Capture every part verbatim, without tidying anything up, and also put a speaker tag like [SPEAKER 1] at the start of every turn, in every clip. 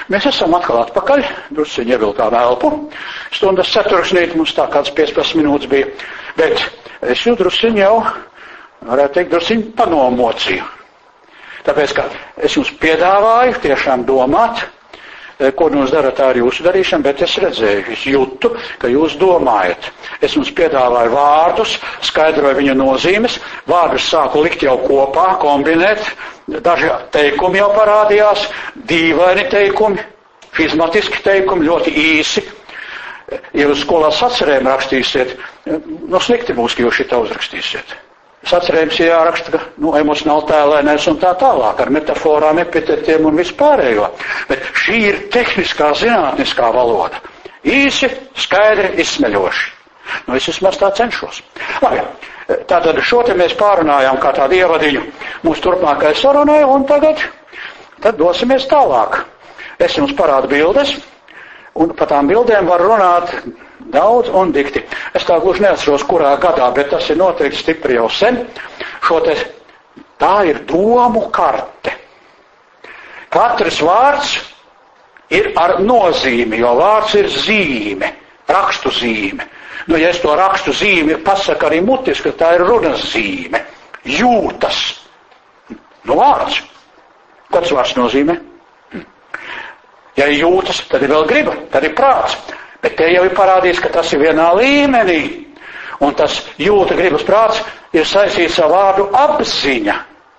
[SPEAKER 1] Mēs esam atkal atpakaļ, drusciņi ievilkām elpu, stundas ceturksnīt, mums tā kāds piecpadsmit minūtes bija, bet es jau drusciņi jau, varētu teikt, drusciņi panomocīju. Tāpēc, ka es jums piedāvāju tiešām domāt, ko jūs darat ar jūsu darīšanu, bet es redzēju, es jūtu, ka jūs domājat. Es jums piedāvāju vārdus, skaidroju viņu nozīmes, vārdus sāku likt jau kopā, kombinēt, daži teikumi jau parādījās, dīvaini teikumi, fizmatiski teikumi, ļoti īsi. Ja jūs skolās sacerējumu rakstīsiet, nu slikti būs, ka jūs šitā uzrakstīsiet. Sacerējums ir jāraksta, ka, nu, emocionāli tēlēnēs un tā tālāk, ar metaforām, epitetiem un vispārējo. Bet šī ir tehniskā, zinātniskā valoda. Īsi, skaidri, izsmeļoši. Nu, es vismaz tā cenšos. Labi, tātad šo te mēs pārunājām kā tādu ievadiņu mūsu turpmākai sarunai, un tagad tad dosimies tālāk. Es jums parādu bildes, un par tām bildēm var runāt daudz un dikti. Es tā gluži neatceros, kurā gadā, bet tas ir noteikti stipri jau sen. Šo te, tā ir domu karte. Katrs vārds ir ar nozīmi, jo vārds ir zīme, rakstu zīme. Nu, ja es to rakstu zīmi pasaku arī mutiski, tā ir runas zīme. Jūtas. Nu, vārds. Kāds vārds nozīmē? Ja ir jūtas, tad ir vēl griba, tad ir prāts. Bet te jau ir parādīts, ka tas ir vienā līmenī. Un tas jūta, gribas, prāts ir saistīts ar vārdu apziņa.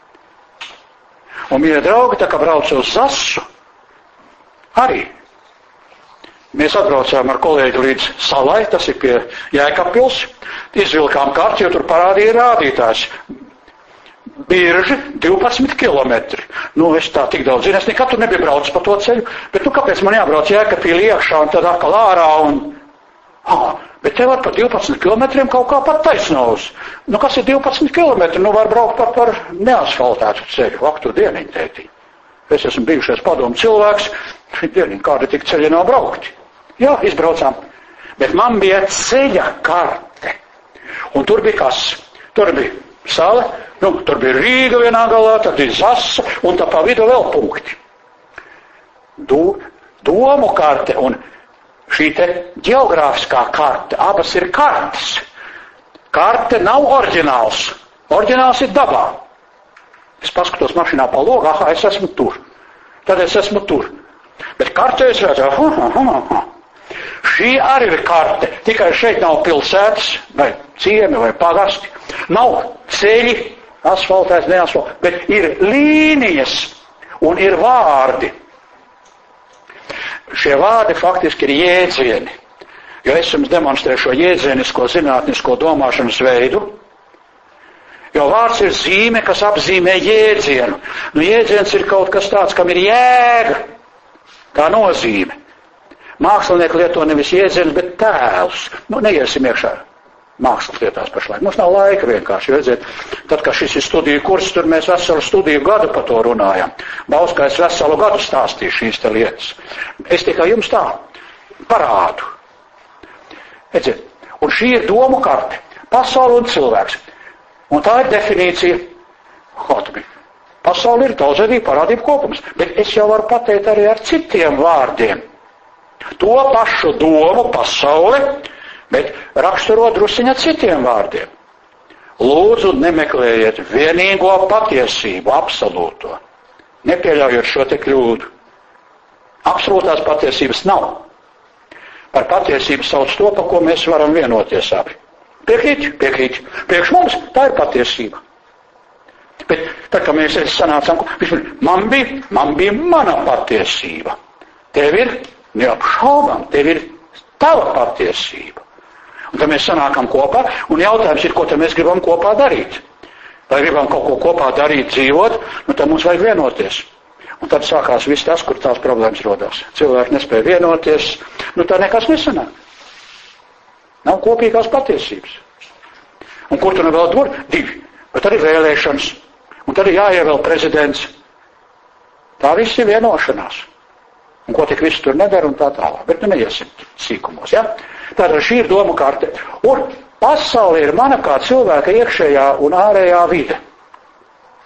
[SPEAKER 1] Un, mīļie draugi, tā kā braucu uz Zasu, arī. Mēs atbraucām ar kolēģi līdz salai, tas ir pie Jēkabpils, izvilkām karti, jo tur parādīja rādītājs. Birži divpadsmit kilometri. Nu, es tā tik daudz zinu, es nekad tur nebiju braucis pa to ceļu, bet nu, kāpēc man jābrauc Jēkabpilī iekšā un tad atkal ārā un... Ah, bet te var pa divpadsmit kilometriem kaut kā pat taisnaus. Nu, kas ir divpadsmit kilometri? Nu, var braukt pat par neasfaltētu ceļu, aktu dieniņu tētiņu. Es esmu bijušais padomu cilvēks, dieniņu kādi tik ceļi nav braukti. Jā, izbraucām. Bet man bija ceļa karte. Un tur bija kas? Tur bija sala, nu, tur bija Rīga vienā galā, tad ir Zasa, un tā pa vidu vēl punkti. Do, domu karte un šī te ģeogrāfiskā karte, abas ir kartes. Karte nav oriģināls. Oriģināls ir dabā. Es paskatos mašīnā pa logu, aha, es esmu tur. Tad es esmu tur. Bet kartē es redzu, aha, aha, aha. Šī arī ir karte, tikai šeit nav pilsētas, vai ciemi, vai pagasti. Nav ceļi, asfaltēs, neasfaltēs, bet ir līnijas un ir vārdi. Šie vārdi faktiski ir jēdzieni, jo es jums demonstrēju šo jēdzienisko, zinātnisko domāšanas veidu, jo vārds ir zīme, kas apzīmē jēdzienu. Nu, jēdziens ir kaut kas tāds, kam ir jēga, tā nozīme. Mākslinieki lieto nevis jēdzienus, bet tēlus. Nu, neiesim iekšā mākslas lietās pašlaik. Mums nav laika vienkārši, redziet. Tad, kad šis ir studiju kurs, tur mēs veselu studiju gadu par to runājam. Bauskais veselu gadu stāstīja šīs te lietas. Es tikai jums tā parādu. Redziet, un šī ir domu karte. Pasaule un cilvēks. Un tā ir definīcija. Hotbi. Pasaule ir daudzveidība parādību kopums. Bet es jau varu pateikt arī ar citiem vārdiem. To pašu domu pasaule, bet raksturo drusiņa citiem vārdiem. Lūdzu, nemeklējiet vienīgo patiesību, absolūto. Nepieļaujot šo te kļūdu. Absolūtās patiesības nav. Par patiesību sauc to, par ko mēs varam vienoties abi. Piekrīt, piekrīt. Priekš mums tā ir patiesība. Bet tad, kad mēs sanācām, man bija, man bija mana patiesība. Tev ir neapšaubām, tev ir tava patiesība. Un tad mēs sanākam kopā, un jautājums ir, ko tad mēs gribam kopā darīt. Vai gribam kaut ko kopā darīt, dzīvot, nu tad mums vajag vienoties. Un tad sākās viss tas, kur tās problēmas rodās. Cilvēki nespēja vienoties, nu tā nekas nesanāk. Nav kopīgās patiesības. Un kur tu nu vēl tur? Divi. Bet arī vēlēšanas. Un tad ir jāievēl prezidents. Tā viss ir vienošanās. Un ko tik viss tur nedara un tā tālāk. Bet nu neiesim sīkumos, ja? Tātad šī ir doma karte. Un pasaule ir mana kā cilvēka iekšējā un ārējā vide. Nu,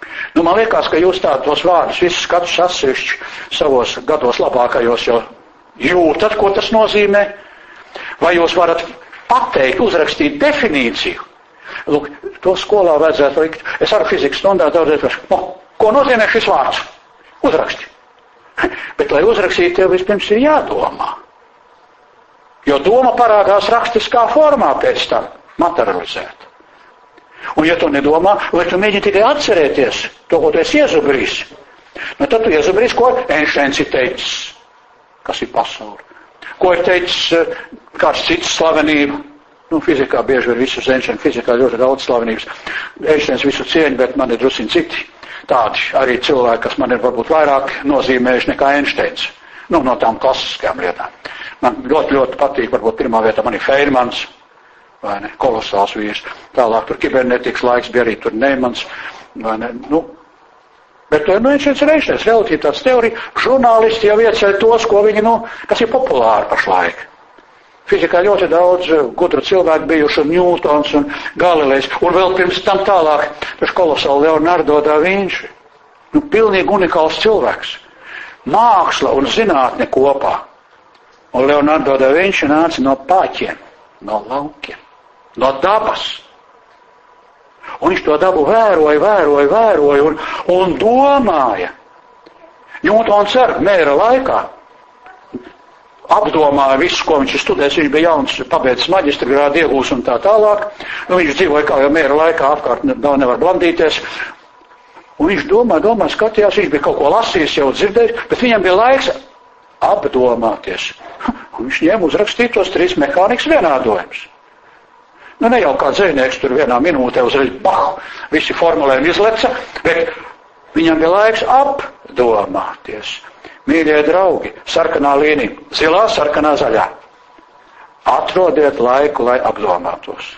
[SPEAKER 1] Nu, man liekas, ka jūs tādos vārdus visus katrs atsevišķi savos gados labākajos jau jūtat, ko tas nozīmē. Vai jūs varat pateikt, uzrakstīt definīciju? Lūk, to skolā vajadzētu likt. Es ar fizikas stundā daudzreiz prašu, no, ko nozīmē šis vārds? Uzraksti. Bet, lai uzrakstītu, tev vispirms ir jādomā. Jo doma parādās rakstiskā formā pēc tam, materializēt. Un ja tu nedomā, vai tu mēģini tikai atcerēties to, ko tu esi iezubrījis, nu tad tu iezubrījis, ko Einsteins ir teicis, kas ir pasaule. Ko ir teicis kāds cits slavenība. Nu, fizikā bieži ir visu zenšana, fizikā ļoti daudz slavenības. Einsteins visu cieņu, bet man ir drusiņi citi tādi arī cilvēki, kas man ir varbūt vairāk nozīmējuši nekā Einsteins. Nu, no tām klasiskajām lietām. Man ļoti, ļoti patīk, varbūt pirmā vietā man ir Feynmans, vai ne, kolosāls vīrs. Tālāk tur kibernetikas laiks bija arī tur Neimans, vai ne, nu. Bet, nu, Einsteins ir Einsteins, relativitātes teorija, žurnālisti jau ieceļ tos, ko viņi, nu, kas ir populāri pašlaik. Fizikā ļoti daudz gudru cilvēku bijuši, un Ņūtons un Galilejs, un vēl pirms tam tālāk, tas kolosāli Leonardo da Vinci. Nu, pilnīgi unikāls cilvēks. Māksla un zinātne kopā. Un Leonardo da Vinci nāca no pāķiem, no laukiem, no dabas. Un viņš to dabu vēroja, vēroja, vēroja un, un domāja. Ņūtons ar mēra laikā apdomāja visu, ko viņš ir studējis. Viņš bija jauns, pabeidzis maģistra grādu, iegūs un tā tālāk. Nu, viņš dzīvoja kā jau mēra laikā, apkārt vēl nevar blandīties. Un viņš domā, domā, skatījās, viņš bija kaut ko lasījis, jau dzirdējis, bet viņam bija laiks apdomāties. Un viņš ņem uzrakstīt tos trīs mehānikas vienādojumus. Nu, ne jau kā dzejnieks tur vienā minūtē uzreiz, bah, visi formulējumi izleca, bet viņam bija laiks apdomāties. Mīļie draugi, sarkanā līnija, zilā, sarkanā, zaļā. Atrodiet laiku, lai apdomātos.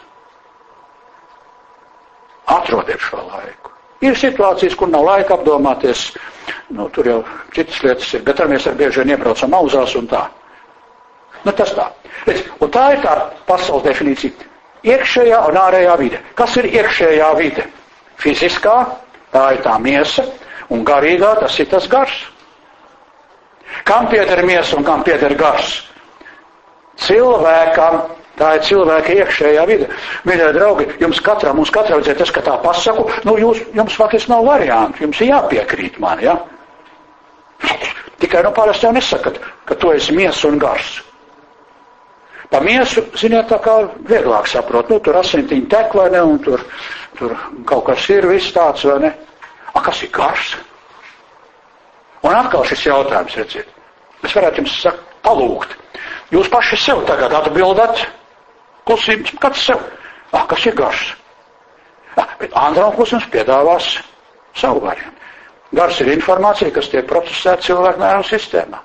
[SPEAKER 1] Atrodiet šo laiku. Ir situācijas, kur nav laika apdomāties, nu, tur jau citas lietas ir, bet ar mēs ar bieži vien iebraucam auzās un tā. Nu, tas tā. Un tā ir tā pasaules definīcija. Iekšējā un ārējā vide. Kas ir iekšējā vide? Fiziskā, tā ir tā miesa, un garīgā, tas ir tas gars. Kam pieder miesa un kam pieder gars? Cilvēkam, tā ir cilvēka iekšējā vide. Mīļie draugi, jums katrā, mums katrā vajadzētu, es, ka tā pasaku, nu, jūs, jums faktiski nav variantu, jums ir jāpiekrīt man, ja? Tikai, nu, parasti jau nesakat, ka tu esi miesa un gars. Pa miesu, ziniet, tā kā vieglāk saprot, nu, tur asintiņi tek, vai ne, un tur, tur kaut kas ir, viss tāds, vai ne? A, kas ir gars? Un atkal šis jautājums, redziet, es varētu jums sakt, palūgt. Jūs paši sev tagad atbildat, klusības, kāds sev? Ah, kas ir gars? Ah, bet Andrām klusums piedāvās savu variantu. Gars ir informācija, kas tiek procesēta cilvēku nervu sistēmā.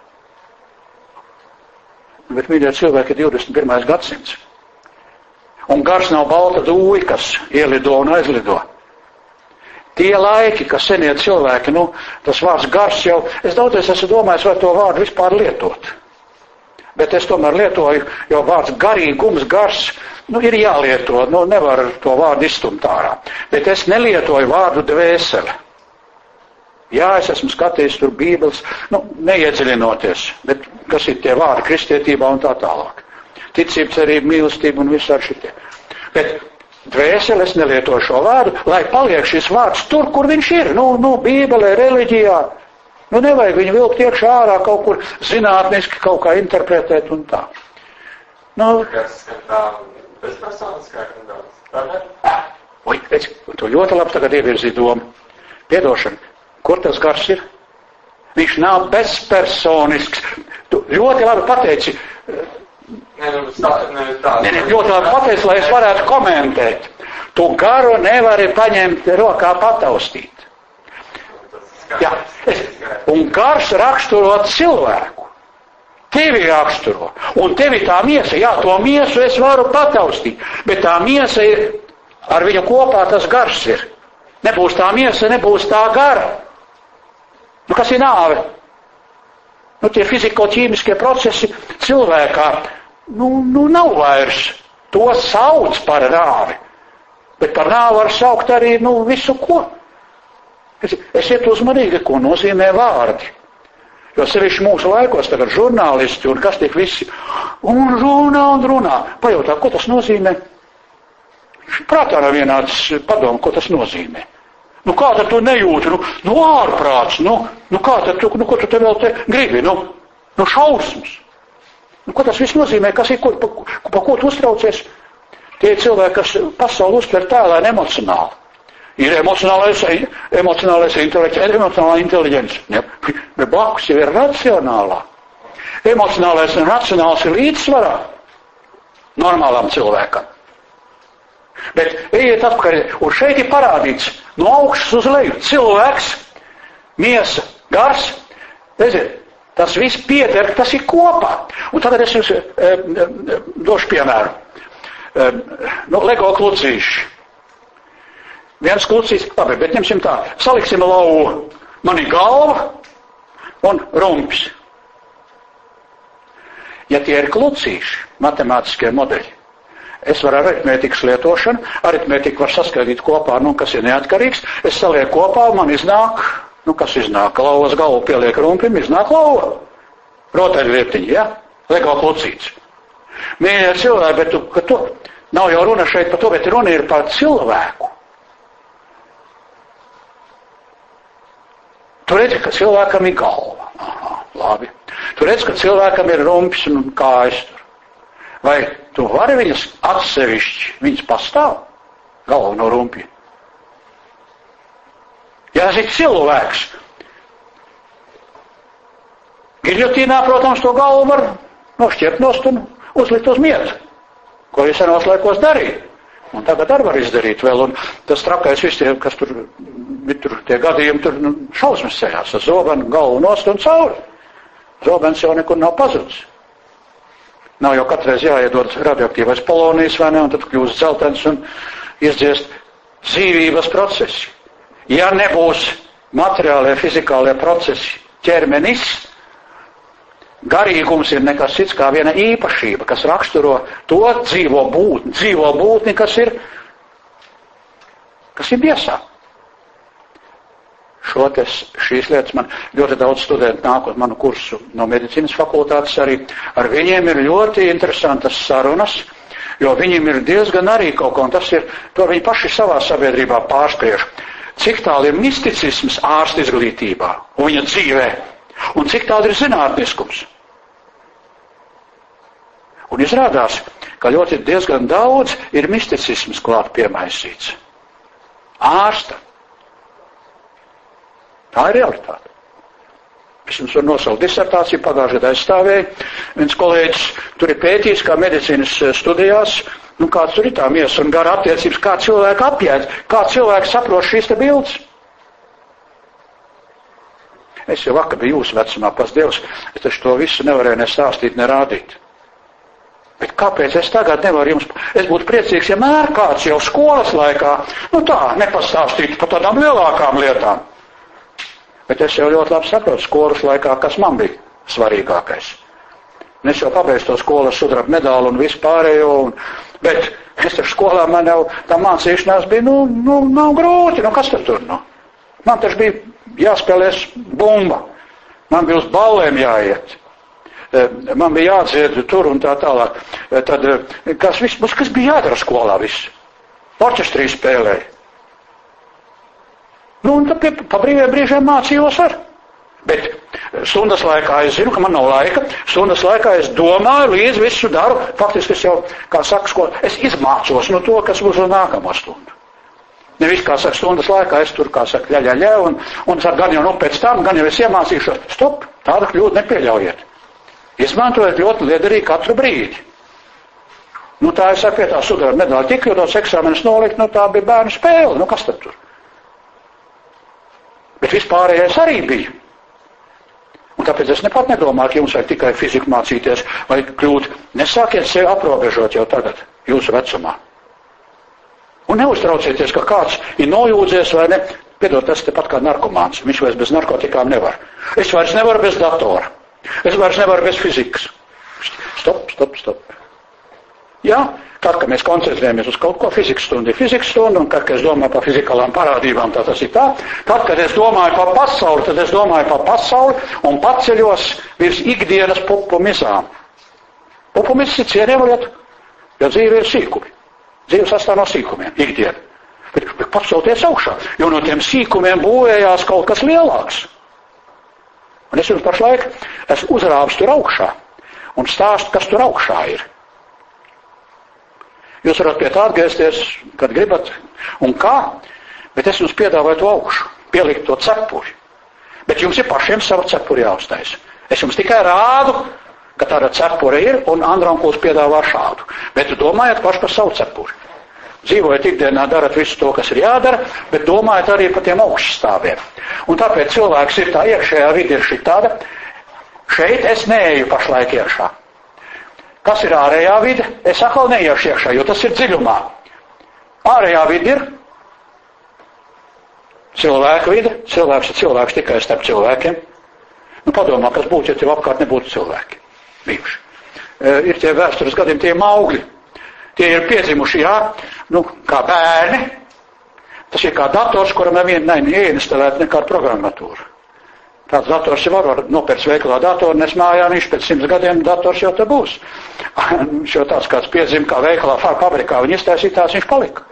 [SPEAKER 1] Bet, mīļie cilvēki, ir divdesmit pirmais gadsimts. Un gars nav balta dūja, kas ielido un aizlido. Tie laiki, kas senie cilvēki, nu, tas vārds gars jau, es daudzreiz esmu domājis, vai to vārdu vispār lietot. Bet es tomēr lietoju, jo vārds garīgums, gars, nu, ir jālieto, nu, nevar to vārdu izstumt ārā. Bet es nelietoju vārdu dvēsele. Jā, es esmu skatījis tur Bībeles, nu, neiedziļinoties, bet kas ir tie vārdi kristietībā un tā tālāk. Ticība, cerība, mīlestība un visādi šitie. Bet dvēseli es nelietoju šo vārdu, lai paliek šis vārds tur, kur viņš ir. Nu, nu, Bībelē, reliģijā. Nu, nevajag viņu vilkt iekšā ārā kaut kur zinātniski kaut kā interpretēt un tā. Nu,
[SPEAKER 2] kas tā bezpersoniskā kandāts? Tā ne?
[SPEAKER 1] Oi, redz, tu ļoti labi tagad ievirzi domu. Piedošana, kur tas gars ir? Viņš nav bezpersonisks. Tu ļoti labi pateici.
[SPEAKER 2] Nē, nu, tā, ne, tā.
[SPEAKER 1] Nē, nē, ļoti labi pateici, lai es varētu komentēt. Tu garu nevari paņemt rokā pataustīt. Jā, es, un gars raksturo cilvēku. Tevi raksturo. Un tevi tā miesa, jā, to miesu es varu pataustīt. Bet tā miesa ir, ar viņu kopā tas gars ir. Nebūs tā miesa, nebūs tā gara. Nu, kas ir nāve? Nu, tie fiziko-ķīmiskie procesi cilvēkā, nu, nu, nav vairs. To sauc par nāvi. Bet par nāvi var saukt arī, nu, visu ko. Esiet uzmanīgi, ko nozīmē vārdi. Jo sevišķi mūsu laikos tagad žurnālisti un kas tiek visi un runā un runā. Pajautā, ko tas nozīmē? Prātā nav vienāds padomu, ko tas nozīmē. Nu kā tad tu nejūti? Nu, nu ārprāts, nu, nu kā tad tu, nu ko tu te vēl te gribi? Nu, nu šausmas. Nu ko tas viss nozīmē? Kas ir, ko, pa, pa ko tu uztraucies? Tie cilvēki, kas pasauli uztver tēlēni emocionāli. Ir emocionālais, emocionālais inteliģents, emocionālā inteliģents. Ja, bet blakus jau ir racionālā. Emocionālais un racionāls ir līdzsvarā normālam cilvēkam. Bet ejiet atpakaļ, un šeit ir parādīts no augšas uz leju. Cilvēks, miesa, gars, redziet, tas viss pieder, tas ir kopā. Un tagad es jums e, e, došu piemēru. E, no Lego klucīši. Viens klucīs, labi, bet ņemsim tā, saliksim lauvu. Man ir galva un rumpis. Ja tie ir klucīši, matemātiskie modeļi, es varu aritmētikas lietošanu, aritmētiku var saskaitīt kopā, nu, kas ir neatkarīgs, es salieku kopā, man iznāk, nu, kas iznāk, lauvas galvu pieliek rumpim, iznāk lauva. Rotaļlietiņi, ja? Lego klucīts. Mīļie cilvēki, bet tu, ka tu, nav jau runa šeit par to, bet runa ir par cilvēku. Tu redzi, ka cilvēkam ir galva. Aha, labi. Tu redzi, ka cilvēkam ir rumpis un kājas tur. Vai tu vari viņas atsevišķi, viņas pastāv? Galva no rumpja. Ja tas ir cilvēks. Giļotīnā, protams, to galvu var nošķirt nost un uzlikt uz mietu. Ko es senos laikos darīju. Un tagad arī var izdarīt vēl. Un tas trakais visiem, kas tur, tur tie gadījumi, tur nu, šausmas sejās. Ar zobenu galvu nost un cauri. Zobens jau nekur nav pazudis. Nav jau katreiz jāiedod radioaktīvais polonijas, vai ne, un tad kļūst dzeltens un izdziest dzīvības procesi. Ja nebūs materiālie, fizikālie procesi ķermenis, garīgums ir nekas cits kā viena īpašība, kas raksturo to dzīvo būtni, dzīvo būtni, kas ir, kas ir miesā. Šo tes, šīs lietas man ļoti daudz studenti nāk uz manu kursu no medicīnas fakultātes arī. Ar viņiem ir ļoti interesantas sarunas, jo viņiem ir diezgan arī kaut ko, un tas ir, to viņi paši savā sabiedrībā pārspriež. Cik tālu ir misticisms ārsta izglītībā un viņa dzīvē, un cik tāda ir zinātniskums. Un izrādās, ka ļoti diezgan daudz ir misticisms klāt piemaisīts. Ārsta. Tā ir realitāte. Es jums varu nosaukt disertāciju, pagājušajā gadā aizstāvēju. Viens kolēģis tur ir pētījis, kā medicīnas studijās, nu kāds tur ir tā miesa un gara attiecības, kā cilvēku apjēdz, kā cilvēku saprot šīs te bildes. Es jau vakar biju jūsu vecumā, pas Dievs, es taču to visu nevarēju ne stāstīt, ne rādīt. Bet kāpēc es tagad nevaru jums, es būtu priecīgs, ja mēr kāds jau skolas laikā, nu tā, nepastāstītu par tādām lielākām lietām. Bet es jau ļoti labi saprotu skolas laikā, kas man bija svarīgākais. Un es jau pabeidzu to skolas sudraba medālu un visu pārējo, un, bet es taču skolā man jau tā mācīšanās bija, nu, nu, nav grūti, nu, kas tad tur, nu? Man taču bija jāspēlēs bumba, man bija uz ballēm jāiet, man bija jādzied tur un tā tālāk. Tad, kas, viss, kas bija jādara skolā viss? Orķestrī spēlēja. Nu, un tad pa brīviem brīžiem mācījos ar. Bet stundas laikā es zinu, ka man nav laika. Stundas laikā es domāju, līdz visu daru. Faktiski es jau, kā saka, sko, es izmācos no to, kas būs uz nākamo stundu. Nevis, kā saka, stundas laikā es tur, kā saka, ļa, ļa, ļa, un, un es gan jau nu pēc tam, gan jau es iemācīšos. Stop, tādu kļūdu nepieļaujiet. Izmantojiet ļoti liederīgi katru brīdi. Nu, tā es saku, pie tā sudraba medaļa tik, jo tos eksāmenus nolikt, nu, tā bija bērnu spēle. Nu, kas tad tur? Bet vispārējais arī bija. Un tāpēc es nepat nedomāju, ka jums vajag tikai fiziku mācīties vai kļūt. Nesākiet sevi aprobežot jau tagad, jūsu vecumā. Un neuztraucieties, ka kāds ir nojūdzies vai ne. Piedod, tas tepat kā narkomāns. Viņš vairs bez narkotikām nevar. Es vairs nevaru bez datora. Es vairs nevaru bez fizikas. Stop, stop, stop. Ja? Tad, kad mēs koncentrējamies uz kaut ko, fizikas stundu ir fizikas stunda, un tad, kad es domāju par fizikālām parādībām, tad tas ir tā. Tad, kad es domāju par pasauli, tad es domāju par pasauli un paceļos virs ikdienas pupumizām. Pupumis ir cienījama lieta, jo dzīve ir sīkumi. Dzīve sastāv no sīkumiem, ikdiena. Bet, bet pacelties augšā, jo no tiem sīkumiem būvējās kaut kas lielāks. Un es jums pašlaik esmu uzrāvis tur augšā un stāstu, kas tur augšā ir. Jūs varat pie tā atgriezties, kad gribat un kā, bet es jums piedāvāju to augšu, pielikt to cepuri. Bet jums ir pašiem savu cepuri jāuztais. Es jums tikai rādu, ka tāda cepure ir, un Andronkuls piedāvā šādu. Bet domājiet paši par savu cepuri. Dzīvojat ikdienā, darat visu to, kas ir jādara, bet domājiet arī par tiem augšstāviem. Un tāpēc cilvēks ir tā iekšējā vide ir šī tāda, šeit es neeju pašlaik iekšā. Kas ir ārējā vide? Es atkal neiešu iekšā, jo tas ir dziļumā. Ārējā vide ir cilvēka vide. Cilvēks ir cilvēks tikai starp cilvēkiem. Nu, padomā, kas būtu, ja tev apkārt nebūtu cilvēki. Bijuši. E, ir tie vēstures gadiem tie maugļi. Tie ir piedzimuši, jā, nu, kā bērni. Tas ir kā dators, kuram neviena neinstalēt nekādu programmatūru. Tāds dators jau var, var nopērts veikalā datoru, nes mājā, viņš pēc simts gadiem dators jau te būs. Viņš jau tāds kāds piedzim, kā veikalā, fabrikā, viņi iztaisīja tāds, viņš palika.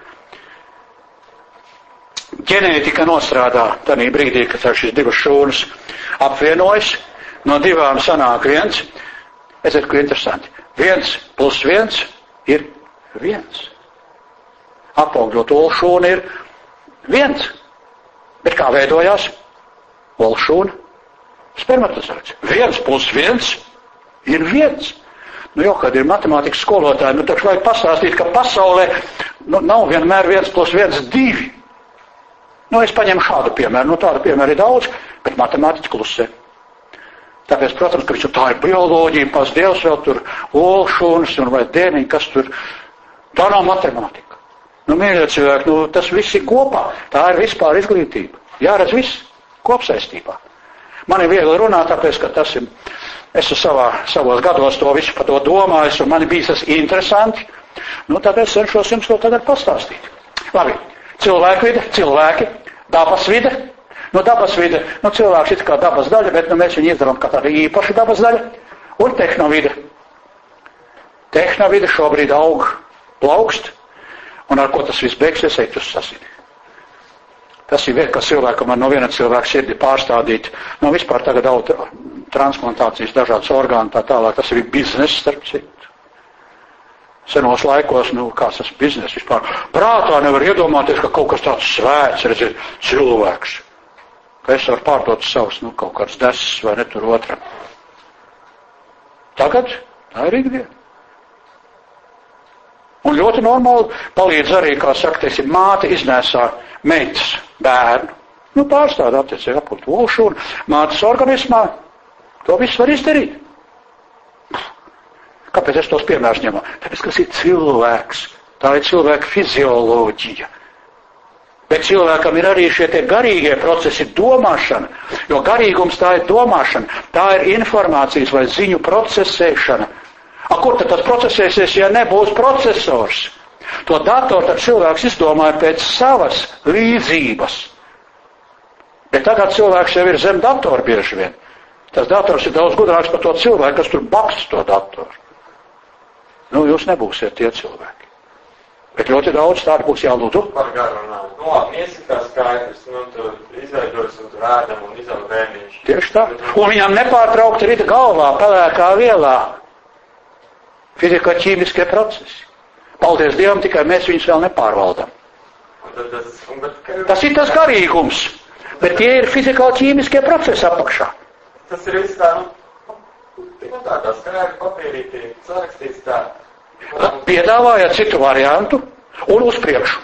[SPEAKER 1] Ģenētika nostrādā tādā brīdī, kad šīs divas šūnas apvienojas, no divām sanāk viens. Es zinu, ka interesanti. Viens plus viens ir viens. Apaugļot olu šūna ir viens. Bet kā veidojās? Olu šūna. Spermatozoids. Viens plus viens ir viens. Nu jau, kad ir matemātikas skolotāji, nu taču vajag pastāstīt, ka pasaulē nu, nav vienmēr viens plus viens divi. Nu, es paņemu šādu piemēru. Nu, tādu piemēru ir daudz, bet matemātiķi klusē. Tāpēc, protams, ka viņš tā ir bioloģija, pats Dievs vēl tur olu šūnas un vai dēniņi, kas tur. Tā nav matemātika. Nu, mīļie cilvēki, nu, tas viss ir kopā. Tā ir vispār izglītība. Jāredz viss kopsaistībā. Man ir viegli runāt, tāpēc, ka tas ir, es savā, savos gados to visu par to domāju, un man ir bijis tas interesanti. Nu, tāpēc cenšos jums to tagad pastāstīt. Labi, cilvēku vide, cilvēki, dabas vide. Nu, dabas vide, nu, cilvēks ir kā dabas daļa, bet nu, mēs viņu izdarām kā tāda īpaša dabas daļa. Un tehnovide. Tehnovide šobrīd aug plaukst, un ar ko tas viss beigsies, eit uz sasidi. Tas ir vieta, kas cilvēkam no viena cilvēka sirdi pārstādīt. Nu, vispār tagad auto transplantācijas dažādas orgānu tā tālāk. Tas ir bizness, starp citu. Senos laikos, nu, kāds tas bizness vispār. Prātā nevar iedomāties, ka kaut kas tāds svēts, redziet, cilvēks. Ka es varu pārdot savus, nu, kaut kāds deses vai ne tur otram. Tagad tā ir ikdiena. Un ļoti normāli palīdz arī, kā saka, teiksim, māte iznēsā meitas bērnu. Nu, pārstāda attiecīgi apult olšu un mātes organismā. To visu var izdarīt. Kāpēc es tos piemērus ņemu? Tāpēc, kas ir cilvēks. Tā ir cilvēka fizioloģija. Bet cilvēkam ir arī šie tie garīgie procesi, domāšana. Jo garīgums tā ir domāšana. Tā ir informācijas vai ziņu procesēšana. A, kur tad tas procesēsies, ja nebūs procesors? To datoru tad cilvēks izdomāja pēc savas līdzības. Bet tagad cilvēks jau ir zem datoru bieži vien. Tas dators ir daudz gudrāks par to cilvēku, kas tur bakst to datoru. Nu, jūs nebūsiet tie cilvēki. Bet ļoti daudz tādu būs jālūdzu.
[SPEAKER 2] Par garu runāt. Nu, labi, iesakās skaidrs, nu, tur izveidojas un tur ēdam un izaug bērniņš.
[SPEAKER 1] Tieši tā. Un viņam nepārtraukti rita galvā, pelēkā vielā. Fiziko-ķīmiskie procesi. Paldies Dievam, tikai mēs viņus vēl nepārvaldam.
[SPEAKER 2] Tas, bet,
[SPEAKER 1] tas ir tas garīgums, bet tie ir fiziko-ķīmiskie procesi apakšā.
[SPEAKER 2] Tas ir viss tā, nu, tā tā skaidri papīrītī, sarakstīts tā.
[SPEAKER 1] Piedāvājāt citu variantu un uz priekšu.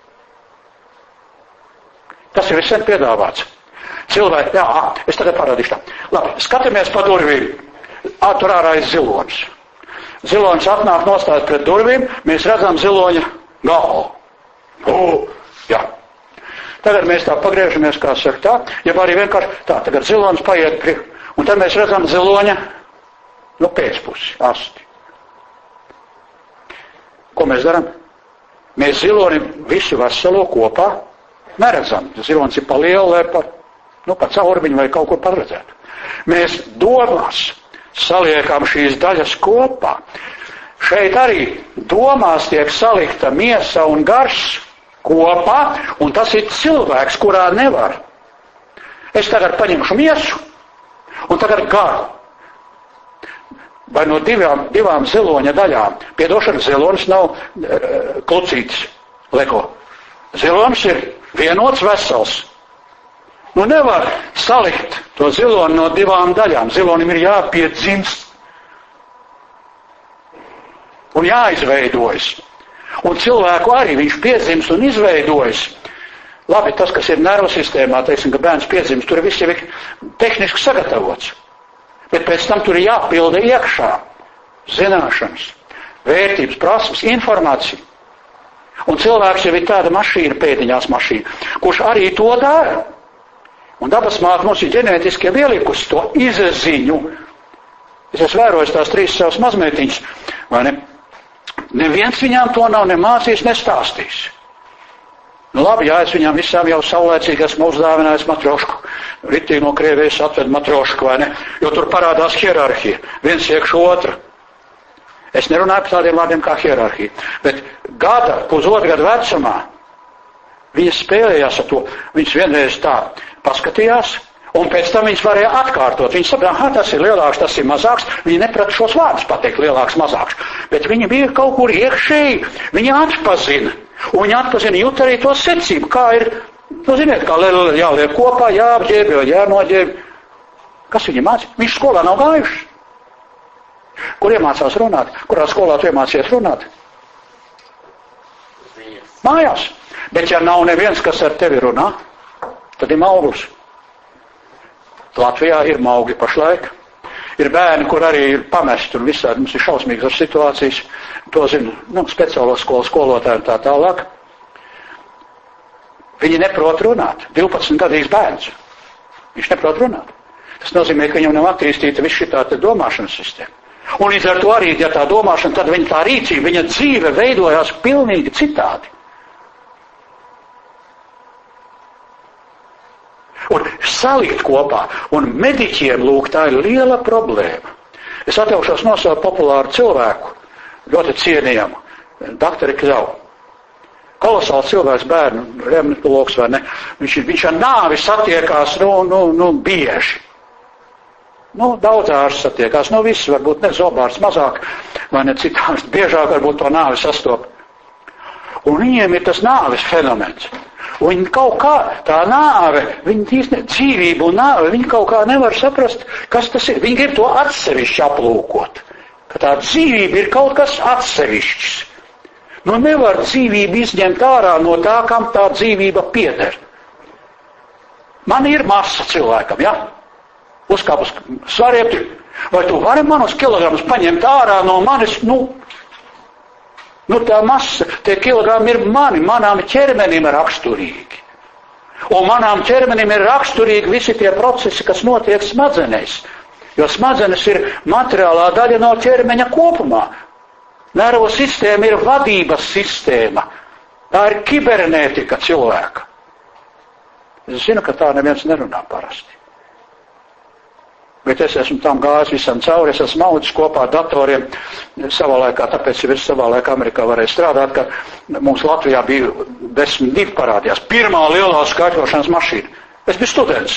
[SPEAKER 1] Tas ir visiem piedāvāts. Cilvēki, jā, es tagad parādīšu tā. Labi, skatāmies pa durvīm. Ā, tur ārā ir zilonis. Zilonis atnāk nostājas pret durvīm, mēs redzam ziloņa galvu. O, jā. Tagad mēs tā pagriežamies, kā saka tā, ja arī vienkārši tā, tagad zilonis paiet prie, un tad mēs redzam ziloņa, nu, pēcpusi, asti. Ko mēs darām? Mēs ziloni visu veselo kopā neredzam. Zilonis ir pa lielu, lai pa, nu, pa caurbiņu vai kaut kur paredzētu. Mēs domās saliekam šīs daļas kopā. Šeit arī domās tiek salikta miesa un gars kopā, un tas ir cilvēks, kurā nevar. Es tagad paņemšu miesu, un tagad garu. Vai no divām, divām ziloņa daļām. Piedošana, zilonis nav e, klucītis, leko. Zilonis ir vienots vesels. Nu nevar salikt to ziloni no divām daļām. Zilonim ir jāpiedzimst un jāizveidojas. Un cilvēku arī viņš piedzimst un izveidojas. Labi, tas, kas ir nervu sistēmā, teiksim, ka bērns piedzimst, tur viss jau ir tehniski sagatavots. Bet pēc tam tur ir jāpilda iekšā zināšanas, vērtības, prasmes, informācija. Un cilvēks jau ir tāda mašīna, pēdiņās mašīna, kurš arī to dara. Un dabas māte mums ir ģenētiski ielikusi to izziņu. Es esmu vērojis tās trīs savas mazmētiņas, vai ne? Neviens viņām to nav ne mācījis, ne stāstījis. Nu labi, jā, es viņām visām jau saulēcīgi esmu uzdāvinājis matrošku. Ritī no Krievijas atved matrošku, vai ne? Jo tur parādās hierarhija. Viens iekš otru. Es nerunāju par tādiem vārdiem kā hierarhija. Bet gada, pusotru gadu vecumā, viņas spēlējās ar to. Viņas vienreiz tā paskatījās, un pēc tam viņas varēja atkārtot. Viņas saprāt, ha, tas ir lielāks, tas ir mazāks. Viņi neprata šos vārdus pateikt, lielāks, mazāks. Bet viņi bija kaut kur iekšēji, viņi atpazina. Un viņi atpazina, jūt arī to secību, kā ir, nu ziniet, kā jāliek kopā, jāapģēb, jānoģēb. Kas viņi mācīja? Viņš skolā nav gājuši. Kur iemācās runāt? Kurā skolā tu iemācies runāt? Mājās. Bet ja nav neviens, kas ar tevi runā, tad ir mauglis. Latvijā ir maugļi pašlaik. Ir bērni, kur arī ir pamesti un visādi. Mums ir šausmīgas situācijas. To zinu, nu, speciālo skolu skolotāji un tā tālāk. Viņi neprot runāt. divpadsmitgadīgs bērns. Viņš neprot runāt. Tas nozīmē, ka viņam nav attīstīta viss šī tā domāšanas sistēma. Un līdz ar to arī, ja tā domāšana, tad viņa tā rīcība, viņa dzīve veidojās pilnīgi citādi. Un salikt kopā, un mediķiem, lūk, tā ir liela problēma. Es atļaušos nosaukt populāru cilvēku, ļoti cienījamu, doktori Kļau. Kolosāls cilvēks, bērnu, reumatologs vai ne, viņš, viņš ar nāvi satiekās, nu, nu, nu, bieži. Nu, daudz ārsts satiekās, nu, viss varbūt ne zobārsts mazāk, vai ne citās, biežāk varbūt to nāvi sastop. Un viņiem ir tas nāves fenomens. Un viņi kaut kā, tā nāve, viņi tīsne, dzīvību un nāve, viņi kaut kā nevar saprast, kas tas ir. Viņi grib to atsevišķi aplūkot. Ka tā dzīvība ir kaut kas atsevišķs. Nu nevar dzīvību izņemt ārā no tā, kam tā dzīvība pieder. Man ir masa cilvēkam, ja? Uzkāp uz svariepti. Vai tu vari manus kilogramus paņemt ārā no manis, nu, Nu, tā masa, tie kilogrami ir mani, manām ķermenim ir raksturīgi. Un manām ķermenim ir raksturīgi visi tie procesi, kas notiek smadzenēs. Jo smadzenes ir materiālā daļa no ķermeņa kopumā. Nervu sistēma ir vadības sistēma. Tā ir kibernētika cilvēka. Es zinu, ka tā neviens nerunā parasti. Bet es esmu tam gājis visam cauri, es esmu audzis kopā ar datoriem savā laikā, tāpēc jau es savā laikā Amerikā varēju strādāt, ka mums Latvijā bija desmit divi parādījās. Pirmā lielā skaitļošanas mašīna. Es biju students.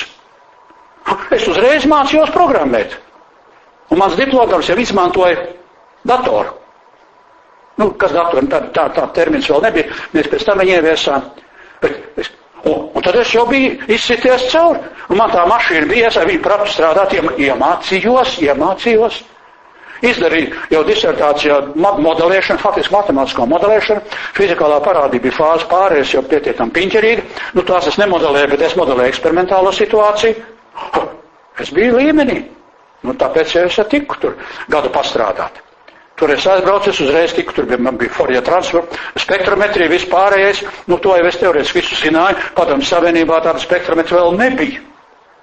[SPEAKER 1] Es uzreiz mācījos programmēt. Un mans diplomdarbs jau izmantoja datoru. Nu, kas datoru? Tā, tā, tā termins vēl nebija. Mēs pēc tam viņu ieviesām. Es, un, un tad es jau biju izsities cauri. Un man tā mašīna bija, es ar viņu pratu strādāt, iemācījos, iemācījos. Izdarīju jau disertācijā modelēšanu, faktiski matemātisko modelēšanu. Fizikālā parādība bija fāze pārējais, jau pietiekam piņķerīgi. Nu, tās es nemodelēju, bet es modelēju eksperimentālo situāciju. Es biju līmenī. Nu, tāpēc jau es tiku tur gadu pastrādāt. Tur es aizbraucu, es uzreiz tiku, tur bija, man bija Fourier transfer, spektrometrija, viss pārējais. Nu, to jau es teorētiski visu zināju. Padomju Savienībā tāda spektrometra vēl nebija.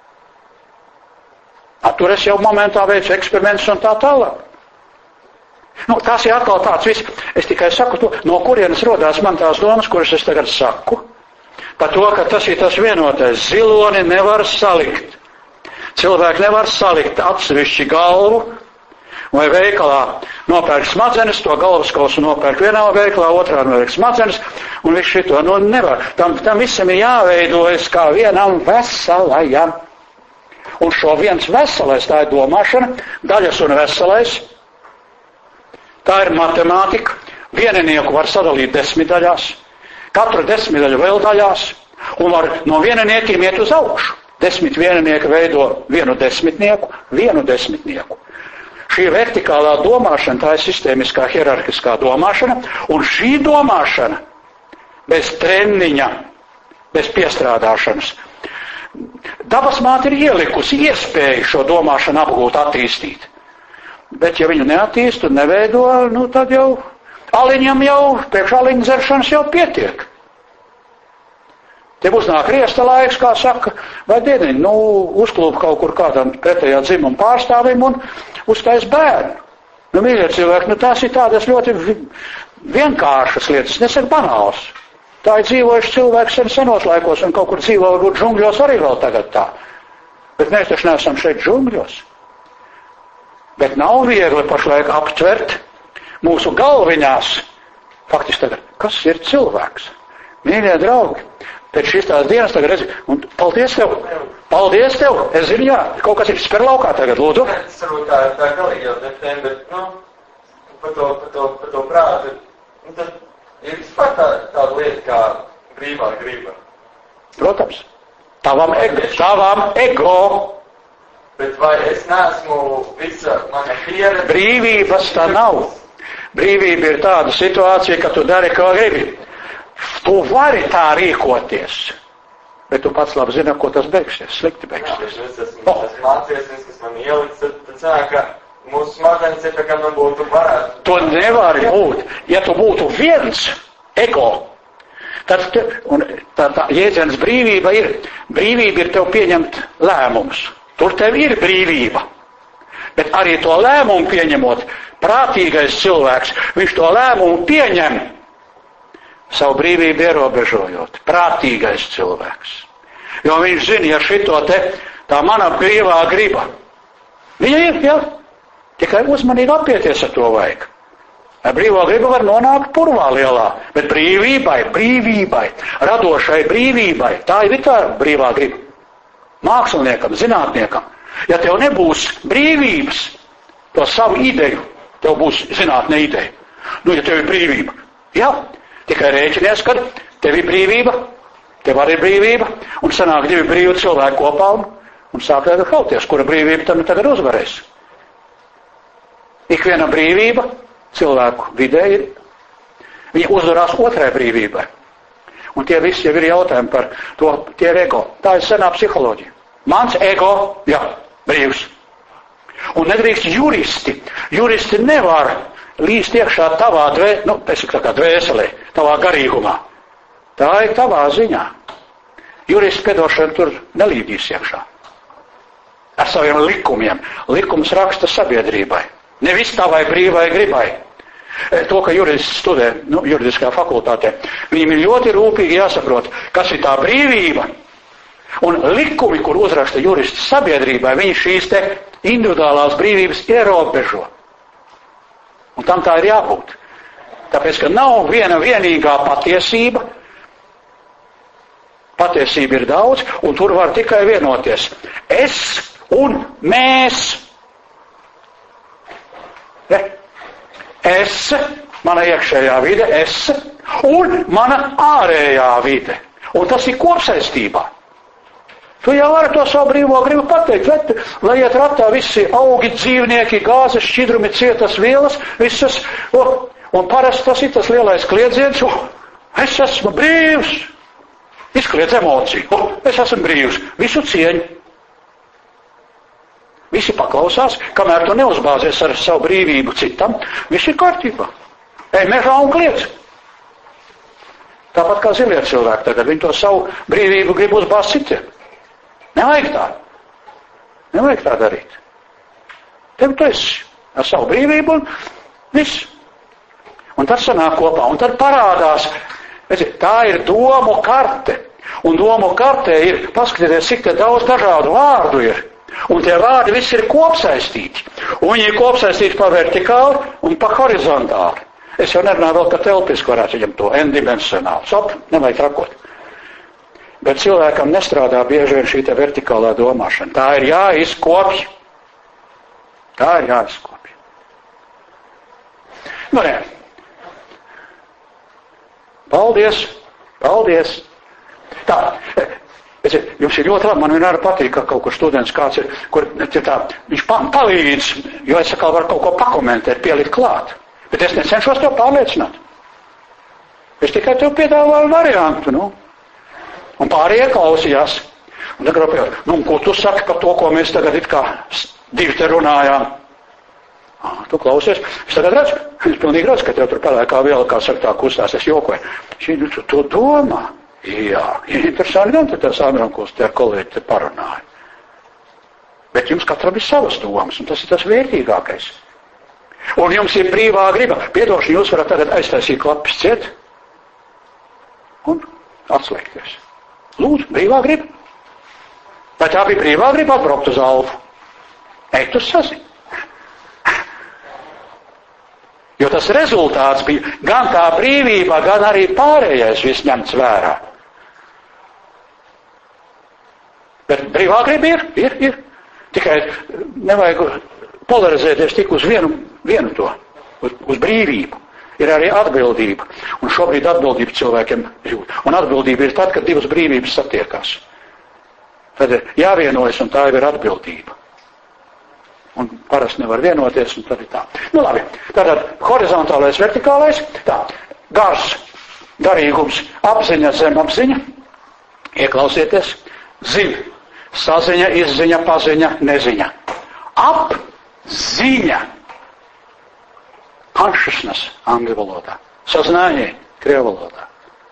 [SPEAKER 1] A, tur es jau momentā veicu eksperimentus un tā tālāk. Nu, tas ir atkal tāds viss. Es tikai saku to, no kurienes rodās man tās domas, kuras es tagad saku. Par to, ka tas ir tas vienotais. Ziloni nevar salikt. Cilvēki nevar salikt atsevišķi galvu, vai veikalā nopērk smadzenes, to galvaskausu nopērk vienā veikalā, otrā nopērk smadzenes, un viss šito, nu, nevar. Tam, tam visam ir jāveidojas kā vienam veselajam. Un šo viens veselais, tā ir domāšana, daļas un veselais, tā ir matemātika. Vieninieku var sadalīt desmitdaļās, katru desmitdaļu vēl daļās, un var no vieniniekiem iet uz augšu. Desmit vieninieki veido vienu desmitnieku, vienu desmitnieku. Šī vertikālā domāšana, tā ir sistēmiskā hierarhiskā domāšana, un šī domāšana bez treniņa, bez piestrādāšanas. Dabas māte ir ielikusi iespēju šo domāšanu apgūt, attīstīt. Bet ja viņu neattīst un neveido, nu tad jau aliņam jau, priekš aliņa dzeršanas jau pietiek. Te būs nāk riesta laiks, kā saka, vai dieniņ, nu, uzklūp kaut kur kādam pretējā dzimuma pārstāvim un uztais bērnu. Nu, mīļie cilvēki, nu, tās ir tādas ļoti vienkāršas lietas, nesaku banāls. Tā ir dzīvojuši cilvēki sen senos laikos un kaut kur dzīvo, varbūt džungļos arī vēl tagad tā. Bet mēs taču neesam šeit džungļos. Bet nav viegli pašlaik aptvert mūsu galviņās. Faktiski tagad, kas ir cilvēks? Mīļie draugi, pēc šīs tās dienas tagad redzi, un paldies tev, paldies tev, es zinu, jā, kaut kas ir spēr laukā tagad, lūdzu.
[SPEAKER 2] Es varbūt tā, tā galīgi jau defēm, bet, nu, par to, par to, par to prātu, nu, tad ir vispār tā, tāda lieta kā brīvā griba.
[SPEAKER 1] Protams, tavam ego, tavam ego.
[SPEAKER 2] Bet vai es neesmu visa mana pieredze?
[SPEAKER 1] Brīvības tā nav. Brīvība ir tāda situācija, ka tu dari, ko gribi. Tu vari tā rīkoties, bet tu pats labi zini, ko tas beigsies, slikti beigsies.
[SPEAKER 2] Jā, es esmu, oh. esmu mācījies, kas man ielicis, tad, tad sāk, ka mūsu smadzenes ir tā, kā man būtu varētu.
[SPEAKER 1] Tu nevari būt. Ja tu būtu viens ego, tad te, un tā, tā jēdziens brīvība ir, brīvība ir tev pieņemt lēmumus. Tur tev ir brīvība. Bet arī to lēmumu pieņemot, prātīgais cilvēks, viņš to lēmumu pieņem, savu brīvību ierobežojot. Prātīgais cilvēks. Jo viņš zina, ja šito te, tā mana brīvā griba. Viņa ir, jā. Tikai uzmanīgi apieties ar to vajag. Ar brīvā griba var nonākt purvā lielā, bet brīvībai, brīvībai, radošai brīvībai, tā ir tā brīvā griba. Māksliniekam, zinātniekam. Ja tev nebūs brīvības, to savu ideju, tev būs zinātne ideja. Nu, ja tev ir brīvība, jā, tikai rēķinies, kad tev ir brīvība, tev arī ir brīvība, un sanāk divi brīvi cilvēki kopā un, un sāk tagad kauties, kura brīvība tam tagad uzvarēs. Ikviena brīvība cilvēku vidē ir, viņa uzvarās otrai brīvībai. Un tie visi jau ir jautājumi par to, tie ir ego. Tā ir senā psiholoģija. Mans ego, jā, brīvs. Un nedrīkst juristi. Juristi nevar līst iekšā tavā dvē, nu, es tā kā dvēselē, tavā garīgumā. Tā ir tavā ziņā. Juristi piedošana tur nelīdīs iekšā. Ar saviem likumiem. Likums raksta sabiedrībai. Nevis tavai brīvai gribai. To, ka jurists studē, nu, juridiskā fakultātē, viņiem ir ļoti rūpīgi jāsaprot, kas ir tā brīvība. Un likumi, kur uzraksta jurists sabiedrībai, viņi šīs te individuālās brīvības ierobežo. Un tam tā ir jābūt. Tāpēc, ka nav viena vienīgā patiesība. Patiesība ir daudz, un tur var tikai vienoties. Es un mēs. Ne? Es, mana iekšējā vide, es, un mana ārējā vide. Un tas ir kopsaistībā. Tu jau vari to savu brīvo gribu pateikt, bet, lai iet ratā visi augi, dzīvnieki, gāzes, šķidrumi, cietas vielas, visas, o, un parasti tas ir tas lielais kliedziens, o, es esmu brīvs, izkliedz emociju, o, es esmu brīvs, visu cieņu. Visi paklausās, kamēr tu neuzbāzies ar savu brīvību citam, viss ir kārtībā. Ej mežā un kliedz. Tāpat kā zilie cilvēki tagad, viņi to savu brīvību grib uzbāzt citiem. Nevajag tā. Nevajag tā darīt. Tev tu esi ar savu brīvību un Viss. Un tad sanāk kopā, un tad parādās, redziet, tā ir domu karte. Un domu kartē ir, paskatieties, cik te daudz dažādu vārdu ir. Un tie vārdi visi ir kopsaistīti. Un viņi ir kopsaistīti pa vertikāli un pa horizontāli. Es jau nerunāju vēl, ka telpiski varētu viņam to n-dimensionāli. Sop, nevajag trakot. Bet cilvēkam nestrādā bieži vien šī te vertikālā domāšana. Tā ir jāizkopj. Tā ir jāizkopj. Nu, nē. Paldies. Paldies. Tā. Es, jums ir ļoti labi, man vienmēr patīk, ka kaut kur students kāds ir, kur tā, viņš pa, palīdz, jo es atkal varu kaut ko pakomentēt, pielikt klāt. Bet es necenšos tev pārliecināt. Es tikai tev piedāvāju variantu, nu. Un pārējie klausījās. Un tagad rapējot, nu, ko tu saki par to, ko mēs tagad it kā divi te runājām? Ah, tu klausies. Es tagad redzu, es pilnīgi redzu, ka tev tur pelēkā viela, kā saka, tā kustās, es jokoju. Šī, nu, tu to domā. Jā, ir interesanti, gan te tās āmrankos tie kolēģi te parunāja. Bet jums katram ir savas domas, un tas ir tas vērtīgākais. Un jums ir brīvā griba. Piedošana, jūs varat tagad aiztaisīt klapis ciet un atslēgties. Lūdzu, brīvā griba. Vai tā bija brīvā griba atbraukt uz Alfu? Ej, tu sazini. Jo tas rezultāts bija gan tā brīvība, gan arī pārējais viss ņemts vērā. Bet brīvā griba ir, ir, ir. Tikai nevajag polarizēties tik uz vienu, vienu to, uz, uz brīvību. Ir arī atbildība. Un šobrīd atbildība cilvēkiem jūt. Un atbildība ir tad, kad divas brīvības satiekās. Tad ir jāvienojas, un tā jau ir atbildība. Un parasti nevar vienoties, un tad ir tā. Nu labi, tātad horizontālais, vertikālais, tā, gars, garīgums, apziņa, zemapziņa, ieklausieties, ziņa, saziņa, izziņa, paziņa, neziņa. Apziņa, consciousness, angļu valodā, saznание, krievu valodā.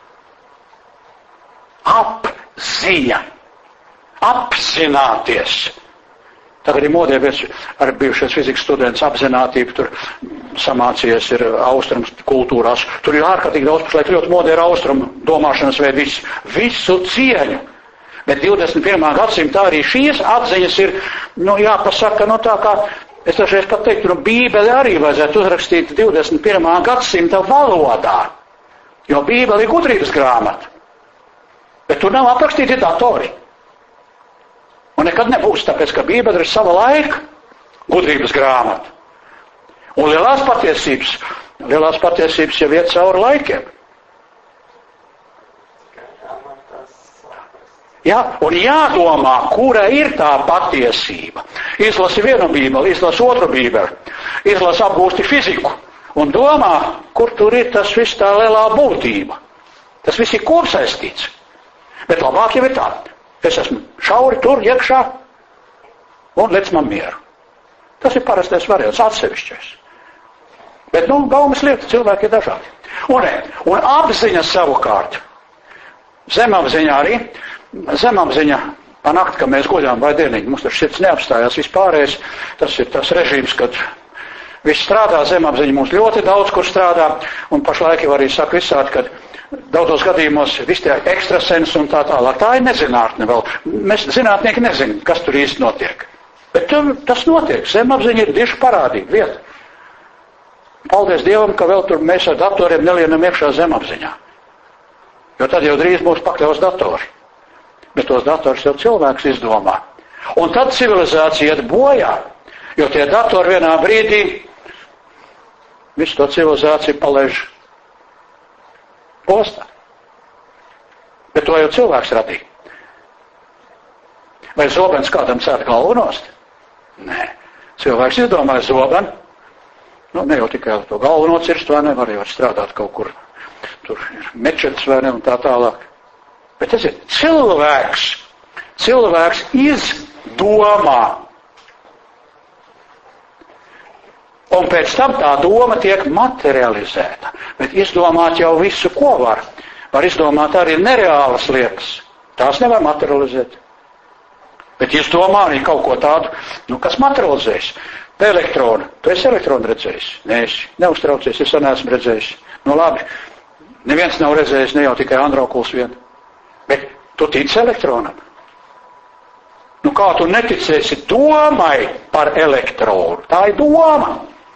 [SPEAKER 1] Apziņa, apzināties. Tagad ir modē, ar bijušies fizikas students apzinātību, tur samācījies ir austrums kultūrās. Tur ir ārkārtīgi daudz, pašlaik ļoti modē ir austrumu domāšanas veidi, visu, visu cieņu. Bet divdesmit pirmā gadsimtā arī šīs atziņas ir, nu jāpasaka, nu tā kā, es dažreiz pat teiktu, nu Bībeli arī vajadzētu uzrakstīt divdesmit pirmā gadsimta valodā. Jo Bībeli ir gudrības grāmata. Bet tur nav aprakstīti datori. Un nekad nebūs, tāpēc, ka Bībele ir sava laika gudrības grāmata. Un lielās patiesības, lielās patiesības jau iet cauri laikiem. Jā, un jādomā, kura ir tā patiesība. Izlasi vienu Bībeli, izlasi otru Bībeli, izlasi apgūsti fiziku un domā, kur tur ir tas viss tā lielā būtība. Tas viss ir kopsaistīts. Bet labāk jau ir tā. Es esmu šauri tur, iekšā, un liec man mieru. Tas ir parastais variants, atsevišķais. Bet, nu, gaumas lieta, cilvēki ir dažādi. Un, un apziņa savukārt, zemapziņa arī, zemapziņa panākt, ka mēs guļām vai dienīgi, mums tas šits neapstājās vispārējais, tas ir tas režīms, kad viss strādā, zemapziņa mums ļoti daudz kur strādā, un pašlaik jau arī saka visādi, kad daudzos gadījumos visi tie ekstrasens un tā tālāk. Tā ir nezinātne vēl. Mēs zinātnieki nezinām, kas tur īsti notiek. Bet tur, tas notiek. Zemapziņa ir tieši parādība vieta. Paldies Dievam, ka vēl tur mēs ar datoriem nelienam iekšā zemapziņā. Jo tad jau drīz mūs pakļaus datori. Bet tos dators jau cilvēks izdomā. Un tad civilizācija iet bojā, jo tie datori vienā brīdī visu to civilizāciju palaiž postā. Bet to jau cilvēks radīja. Vai zobens kādam cēt galvu nost? Nē. Cilvēks izdomāja zobenu. Nu, ne jau tikai to galvu nocirst, vai ne, var jau strādāt kaut kur. Tur ir mečets, vai ne, un tā tālāk. Bet tas ir cilvēks. Cilvēks izdomā. Un pēc tam tā doma tiek materializēta. Bet izdomāt jau visu, ko var. Var izdomāt arī nereālas lietas. Tās nevar materializēt. Bet izdomā arī kaut ko tādu, nu, kas materializēs. Elektrona. Tu esi elektronu redzējis? Nē, esi. Neuztraucies, es neesmu redzējis. Nu labi, neviens nav redzējis, ne jau tikai Androkuls vien. Bet tu tici elektronam? Nu kā tu neticēsi domai par elektronu? Tā ir doma.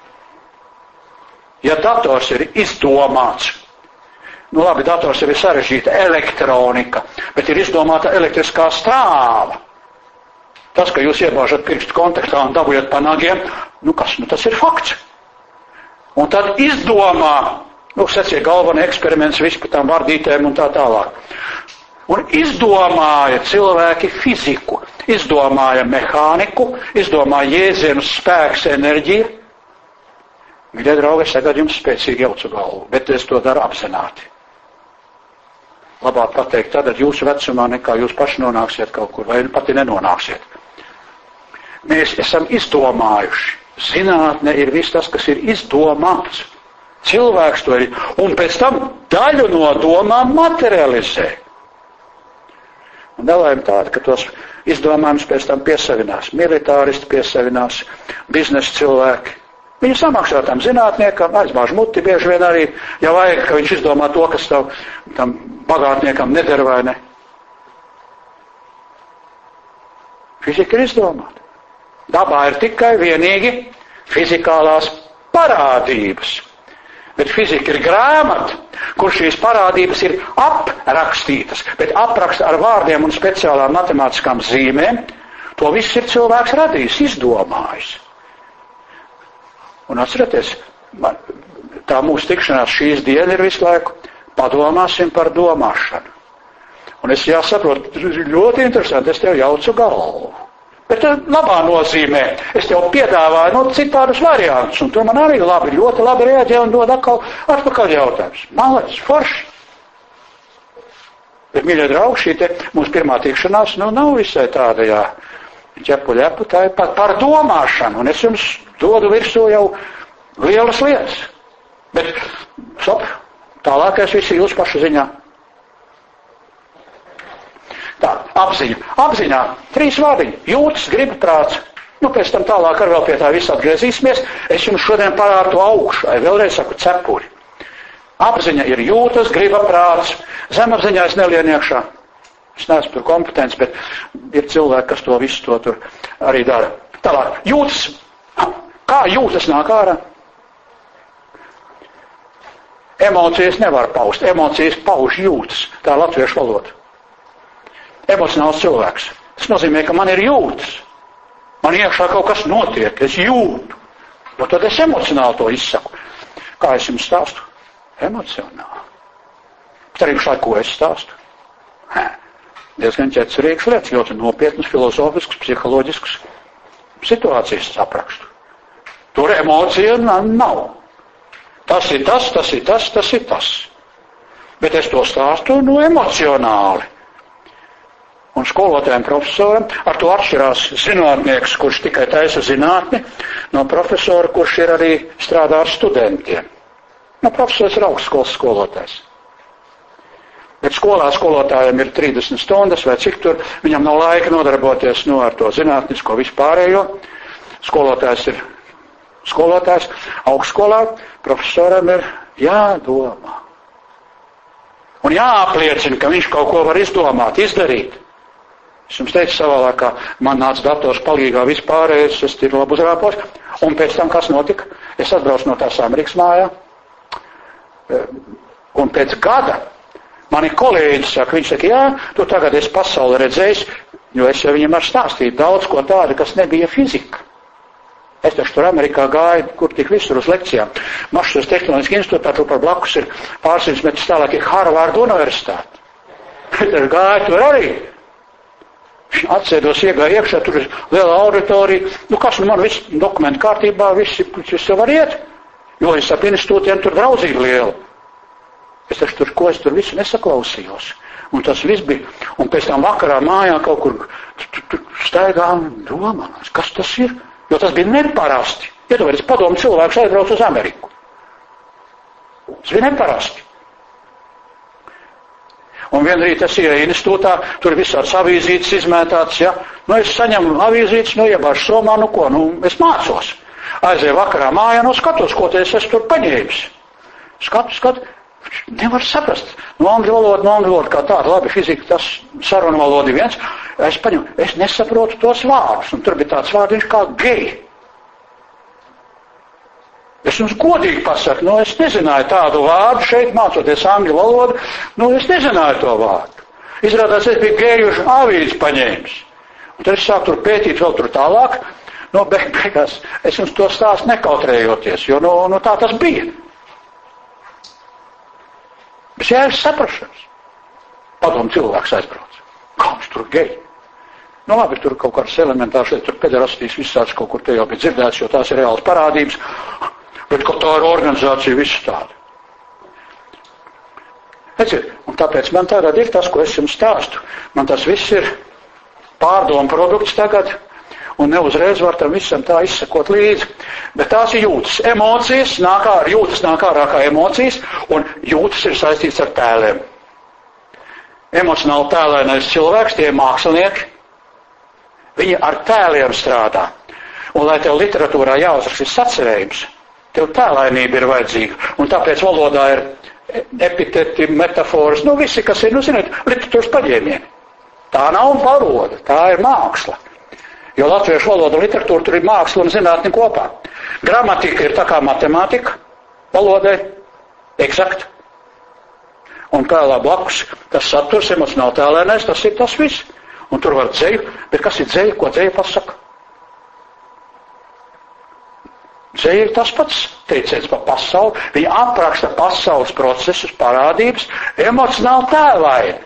[SPEAKER 1] Ja dators ir izdomāts, nu labi, dators jau ir sarežģīta elektronika, bet ir izdomāta elektriskā strāva. Tas, ka jūs iebāžat pirkstu kontaktā un dabujat pa nagiem, nu kas, nu tas ir fakts. Un tad izdomā, nu secie galvenie eksperiments viss par tām vardītēm un tā tālāk. Un izdomāja cilvēki fiziku, izdomāja mehāniku, izdomāja jēdzienus spēks, enerģija. Mīļie draugi, es tagad jums spēcīgi jaucu galvu, bet es to daru apzināti. Labāk pateikt tad, jūsu vecumā, nekā jūs paši nonāksiet kaut kur, vai pati nenonāksiet. Mēs esam izdomājuši. Zinātne ir viss tas, kas ir izdomāts. Cilvēks to ir, un pēc tam daļu no domām materializē. Un nelaime tāda, ka tos izdomājumus pēc tam piesavinās militāristi, piesavinās biznesa cilvēki. Viņi samaksā tam zinātniekam, aizbāž muti bieži vien arī, ja vajag, ka viņš izdomā to, kas tav, tam bagātniekam neder vai ne. Fizika ir izdomāta. Dabā ir tikai vienīgi fizikālās parādības. Bet fizika ir grāmata, kur šīs parādības ir aprakstītas, bet apraksta ar vārdiem un speciālām matemātiskām zīmēm. To viss ir cilvēks radījis, izdomājis. Un atcerieties, man, tā mūsu tikšanās šīs diena ir visu laiku, padomāsim par domāšanu. Un es jāsaprot, ļoti interesanti, es tev jaucu galvu. Bet labā nozīmē, es tev piedāvāju no citādus variantus, un tu man arī labi, ļoti labi reaģē un dod atkal atpakaļ jautājums. Malacis, forši. Bet, mīļie draugi, šī te mūsu pirmā tikšanās, nu, nav visai tāda, jā, ķepu ļepu, tā ir par, par domāšanu, un es jums dodu virsū jau lielas lietas. Bet, stop, tālākais viss ir jūsu pašu ziņā. Tā, apziņa. Apziņā trīs vārdiņi. Jūtas, griba, prāts. Nu, pēc tam tālāk ar vēl pie tā visu atgriezīsimies. Es jums šodien parādu to augšu, vai vēlreiz saku cepuri. Apziņa ir jūtas, griba, prāts. Zemapziņā es nelienu iekšā. Es neesmu tur kompetents, bet ir cilvēki, kas to visu to tur arī dara. Tālāk, jūtas. Kā jūtas nāk ārā? Emocijas nevar paust. Emocijas pauž jūtas. Tā ir latviešu valoda. Emocionāls cilvēks. Tas nozīmē, ka man ir jūtas. Man iekšā kaut kas notiek, es jūtu. Nu, tad es emocionāli to izsaku. Kā es jums stāstu? Emocionāli. Bet arī šai, ko es stāstu? Hē. Diezgan ķecerīgs lietas, ļoti nopietnas, filozofisks, psiholoģisks situācijas aprakstu. Tur emocija nav. Tas ir tas, tas ir tas, tas ir tas. Bet es to stāstu, nu, emocionāli. Un skolotājiem profesoram ar to atšķirās zinātnieks, kurš tikai taisa zinātni, no profesora, kurš ir arī strādā ar studentiem. No profesors ir augstskolas skolotājs. Bet skolā skolotājiem ir trīsdesmit stundas vai cik tur, viņam nav laika nodarboties nu, ar to zinātnisko vispārējo. Skolotājs ir skolotājs, augstskolā profesoram ir jādomā. Un jāapliecina, ka viņš kaut ko var izdomāt, izdarīt. Es jums teicu savā laikā, man nāca dators palīgā vispārējais, es ir labi uzrāpos, un pēc tam kas notika? Es atbraucu no tās Amerikas mājā, un pēc gada mani kolēģi saka, viņš saka, jā, tu tagad esi pasauli redzējis, jo es jau viņam ar stāstīju daudz ko tādu, kas nebija fizika. Es taču tur Amerikā gāju, kur tik visur uz lekcijām. Mašas tehnoloģiski institūtā, tur par blakus ir pārsimts metrus tālāk ir Harvarda universitāte. Tur gāju tur arī. Atsēdos, iegāju iekšā, tur ir liela auditorija. Nu, kas nu man viss dokumentu kārtībā, visi, visi var iet. Jo es ap institūtiem tur draudzība liela. Es taču tur, ko es tur visu nesaklausījos. Un tas viss bija. Un pēc tam vakarā mājā kaut kur staigām domās, kas tas ir? Jo tas bija neparasti. Iedomājieties, padomu cilvēks aizbrauc uz Ameriku. Tas bija neparasti. Un vienrīt es ieeju institūtā, tur visāds avīzītes izmētāts, ja. Nu, es saņemu avīzītes, nu, iebāžu somā, nu ko, nu, es mācos. Aizēju vakarā mājā, no skatos, ko te es esmu tur paņēmis. Skatu, skatu, nevar saprast. No angļu valoda, no angļu valoda kā tāda, labi, fizika, tas saruna valoda viens. Es paņemu, es nesaprotu tos vārdus, un tur bija tāds vārdiņš kā gei. Es jums godīgi pasaku, nu es nezināju tādu vārdu šeit, mācoties angļu valodu, nu es nezināju to vārdu. Izrādās, es biju gejuši avīzi paņēmis. Un tad es sāku tur pētīt vēl tur tālāk, no beig, beigās es jums to stāstu nekautrējoties, jo nu, nu tā tas bija. Bet jā, es saprašanas. Padomu cilvēks aizbrauc. Kā mums tur geji? Nu labi, tur kaut kāds elementārs, tur pederastīs visāds kaut kur te jau bija dzirdēts, jo tās ir reāls parādības, bet kaut tā ir organizācija visu tādu. Redziet, un tāpēc man tagad ir tas, ko es jums stāstu. Man tas viss ir pārdomu produkts tagad, un neuzreiz var tam visam tā izsakot līdzi. Bet tās ir jūtas. Emocijas, nāk ārā, jūtas nāk ārā kā emocijas, un jūtas ir saistīts ar tēliem. Emocionāli tēlēnais cilvēks, tie ir mākslinieki, viņi ar tēliem strādā. Un, lai tev literatūrā jāuzraksta sacerējums, tev tēlēnība ir vajadzīga. Un tāpēc valodā ir epiteti, metaforas, nu visi, kas ir, nu zināt, literatūras paņēmieni. Tā nav valoda, tā ir māksla. Jo latviešu valoda un literatūra tur ir māksla un zinātni kopā. Gramatika ir tā kā matemātika valodai, eksakt. Un tēlā blakus tas saturs, emocionāli tēlēnais, tas ir tas viss. Un tur var dzeju, bet kas ir dzeja, ko dzeja pasaka? Dzeja ir tas pats teiciens par pasauli. Viņa apraksta pasaules procesus, parādības, emocionāli tēlaini.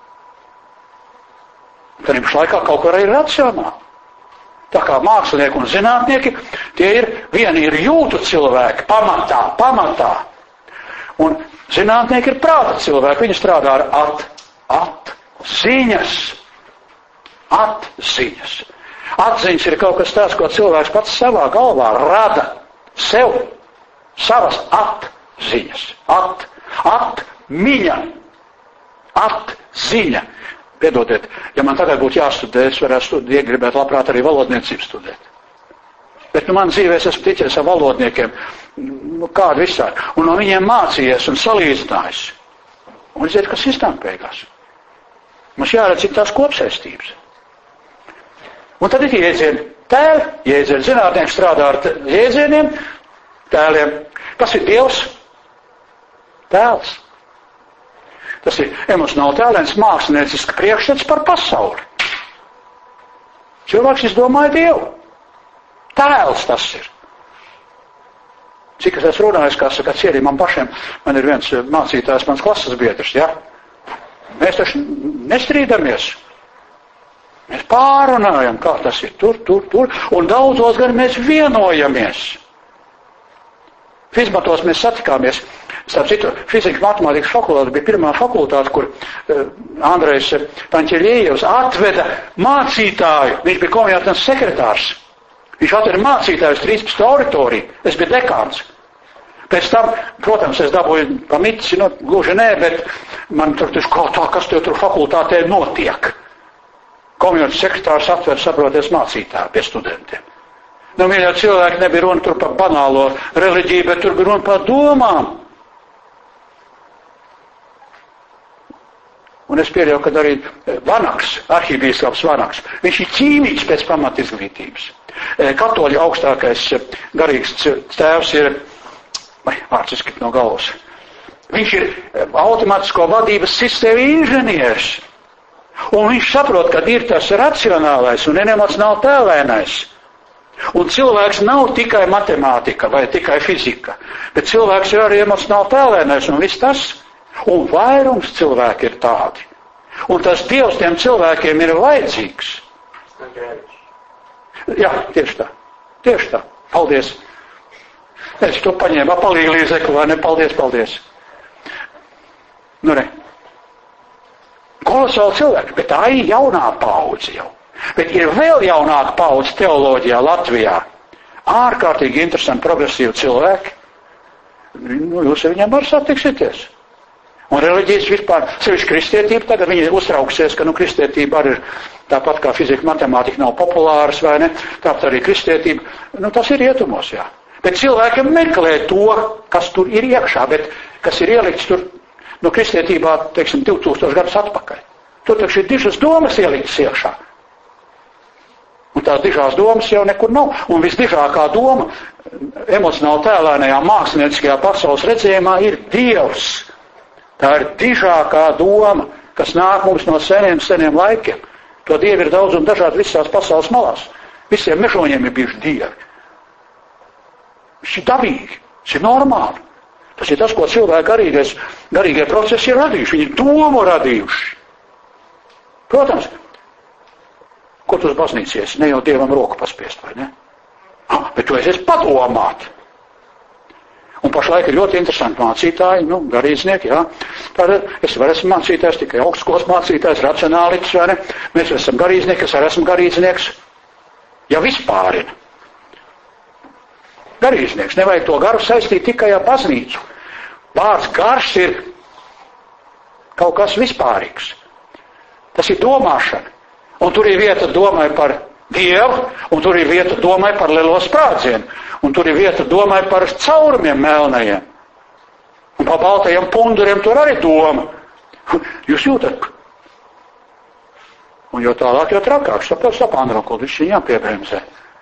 [SPEAKER 1] Tad viņš laikā kaut kur ir racionāli. Tā kā mākslinieki un zinātnieki, tie ir, vieni ir jūtu cilvēki, pamatā, pamatā. Un zinātnieki ir prāta cilvēki, viņi strādā ar at, at, ziņas. Atziņas. Atziņas ir kaut kas tāds, ko cilvēks pats savā galvā rada sev, savas atziņas. At, atmiņa, atziņa. Piedodiet, ja man tagad būtu jāstudē, es varētu studēt, gribētu labprāt arī valodniecību studēt. Bet nu man dzīvē es esmu ticies ar valodniekiem, nu kādu visādi, un no viņiem mācījies un salīdzinājis. Un ziniet, kas iznāk beigās. Mums jāredz, cik tās kopsaistības. Un tad ir jēdzieni tēli, jēdzieni zinātnieki strādā ar jēdzieniem, tēliem. Kas ir Dievs? Tēls. Tas ir emocionāli tēlēns, māksliniecisks priekšstats par pasauli. Cilvēks izdomāja Dievu. Tēls tas ir. Cik es esmu runājis, kā saka, cienī man pašiem, man ir viens mācītājs, mans klases biedrs, ja? Mēs taču nestrīdamies. Mēs pārunājam, kā tas ir tur, tur, tur, un daudzos gan mēs vienojamies. Fizmatos mēs satikāmies. Starp citu, fizikas matemātikas fakultāte bija pirmā fakultāte, kur uh, Andrejs Paņķeļiejevs atveda mācītāju. Viņš bija komjātnes sekretārs. Viņš atveda mācītāju uz trīspadsmito auditoriju. Es biju dekāns. Pēc tam, protams, es dabūju pamici, nu, gluži nē, bet man tur taču kā tā, kas tev tur fakultātē notiek. Komjātnes sekretārs atveda, saproties, mācītāju pie studentiem. Nu, mīļā cilvēki, nebija runa tur par banālo reliģiju, bet tur bija runa par domām. Un es pieļauju, ka arī Vanaks, arhibīskaps Vanaks, viņš ir ķīmīgs pēc pamatizglītības. Katoļu augstākais garīgs tēvs ir, vai vārds izskrit no galvas, viņš ir automātisko vadības sistēmu inženieris. Un viņš saprot, ka ir tas racionālais un emocionāli tēlēnais. Un cilvēks nav tikai matemātika vai tikai fizika, bet cilvēks ir arī emocionāli tēlēnais un viss tas. Un vairums cilvēki ir tādi. Un tas Dievs tiem cilvēkiem ir vajadzīgs. Jā, tieši tā. Tieši tā. Paldies. Es to paņēmu apalīgi līdzekli, vai ne? Paldies, paldies. Nu, ne. Kolosāli cilvēki, bet tā ir jaunā paudze jau. Bet ir vēl jaunāka paudze teoloģijā Latvijā. Ārkārtīgi interesanti, progresīvi cilvēki. Nu, jūs ar viņiem var satiksieties. Un reliģijas vispār, sevišķi kristietība, tagad viņi ir uztraukusies, ka nu kristietība arī ir tāpat kā fizika, matemātika nav populāras, vai ne? Tāpat arī kristietība, nu tas ir rietumos, jā. Bet cilvēki meklē to, kas tur ir iekšā, bet kas ir ielikts tur, no kristietībā, teiksim, divi tūkstoši gadus atpakaļ. Tur taču ir dižas domas ieliktas iekšā. Un tās dižās domas jau nekur nav. Un visdižākā doma emocionāli tēlēnajā mākslinieckajā pasaules redzējumā ir Dievs. Tā ir dižākā doma, kas nāk mums no seniem, seniem laikiem. To dievi ir daudz un dažādi visās pasaules malās. Visiem mežoņiem ir bijuši dievi. Tas ir dabīgi, tas ir normāli. Tas ir tas, ko cilvēki garīgais, garīgie procesi ir radījuši. Viņi ir domu radījuši. Protams, ko tu uz baznīcies? Ne jau Dievam roku paspiest, vai ne? Ah, bet tu esi padomāt. Un pašlaik ir ļoti interesanti mācītāji, nu, garīdznieki, jā. Tātad es varu esmu mācītājs, tikai augstskolas mācītājs, racionāliķis, vai ne? Mēs esam garīdznieki, es arī esmu garīdznieks. Ja vispārina. Garīdznieks, nevajag to garu saistīt tikai ar baznīcu. Vārds gars ir kaut kas vispārīgs. Tas ir domāšana. Un tur ir vieta domai par Dievu, un tur ir vieta domai par lielo sprādzienu, un tur ir vieta domai par caurumiem melnajiem. Un pa baltajiem punduriem tur arī doma. Jūs jūtat? Un jo tālāk, jo trakāk, tāpēc tā pānrakot, viņš viņām piebremzē.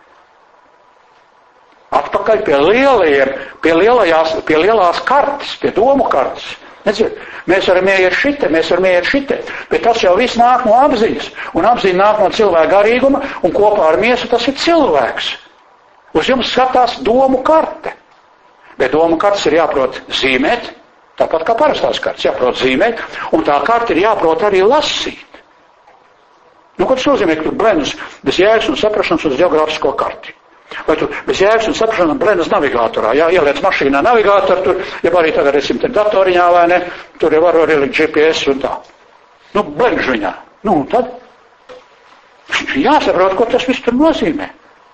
[SPEAKER 1] Atpakaļ pie lielajiem, pie, lielajās, pie lielās kartes, pie domu kartes. Nedziet, mēs varam ieiet šite, mēs varam ieiet šite, bet tas jau viss nāk no apziņas. Un apziņa nāk no cilvēka garīguma, un kopā ar miesu tas ir cilvēks. Uz jums skatās domu karte. Bet domu kartes ir jāprot zīmēt, tāpat kā parastās kartes, jāprot zīmēt, un tā karte ir jāprot arī lasīt. Nu, ko tas nozīmē, ka tu blendus bez jēgas un saprašanas uz geogrāfisko karti? Vai tu bez jēgas un saprašanas blendus navigatorā, jā, ieliec mašīnā navigātoru, tur, ja arī tagad esam te datoriņā, vai ne, tur jau var arī likt G P S un tā. Nu, blendž viņā. Nu, un tad jāsaprot, ko tas viss tur nozīmē.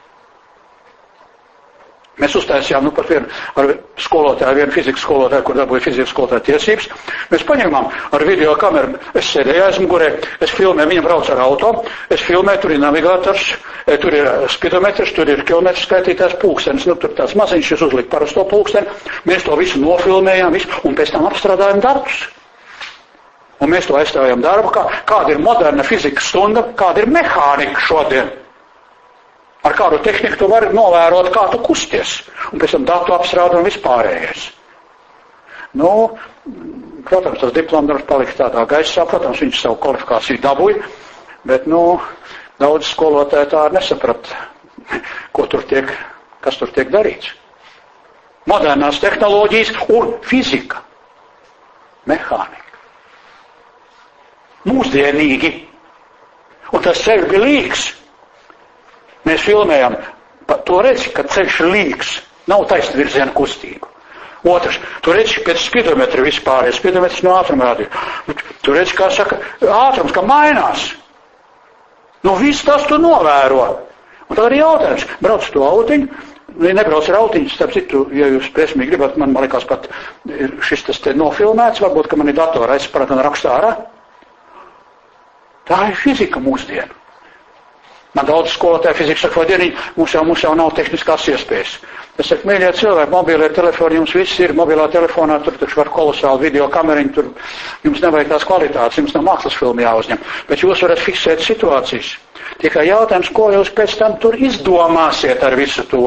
[SPEAKER 1] Mēs uztaisījām, nu, pat vienu ar skolotāju, vienu fizikas skolotāju, kur dabūja fizikas skolotāju tiesības. Mēs paņēmām ar video kameru, es sēdēju aizmugurē, es filmēju, viņa brauc ar auto, es filmēju, tur ir navigators, tur ir spidometrs, tur ir kilometrs skaitītājs pulkstenis, nu, tur tāds maziņš, es uzliku parasto pulksteni, mēs to visu nofilmējām, visu, un pēc tam apstrādājām darbus. Un mēs to aizstājām darbu, kā, kāda ir moderna fizikas stunda, kāda ir mehānika šodien. Ar kādu tehniku tu vari novērot, kā tu kusties, un pēc tam datu apstrādi un vispārējais. Nu, protams, tas diplomdarbs palika tādā gaisā, protams, viņš savu kvalifikāciju dabūja, bet, nu, daudz skolotāji tā nesaprat, ko tur tiek, kas tur tiek darīts. Modernās tehnoloģijas un fizika, mehānika. Mūsdienīgi. Un tas sevi bija līgs. Mēs filmējam, to redzi, ka ceļš ir līgs, nav taisna virziena kustība. Otrs, tu redzi pēc spidometra vispār, spidometrs no ātruma rādīja. Tu redzi, kā saka, ātrums, ka mainās. Nu, viss tas tu novēro. Un tad arī jautājums, brauc to autiņu, nebrauc ar autiņu, starp citu, ja jūs presmīgi gribat, man, man liekas pat šis tas te nofilmēts, varbūt, ka man ir datora aizsparat un rakstā ārā. Tā ir fizika mūsdienu. Man daudz skolotāju fizikas saka, vai dieniņ, mums jau, mums jau nav tehniskās iespējas. Es saku, mīļie cilvēki, mobilie telefoni jums viss ir, mobilā telefonā, tur taču var kolosāli video kameriņu, tur jums nevajag tās kvalitātes, jums nav mākslas filmi jāuzņem, bet jūs varat fiksēt situācijas. Tikai jautājums, ko jūs pēc tam tur izdomāsiet ar visu to.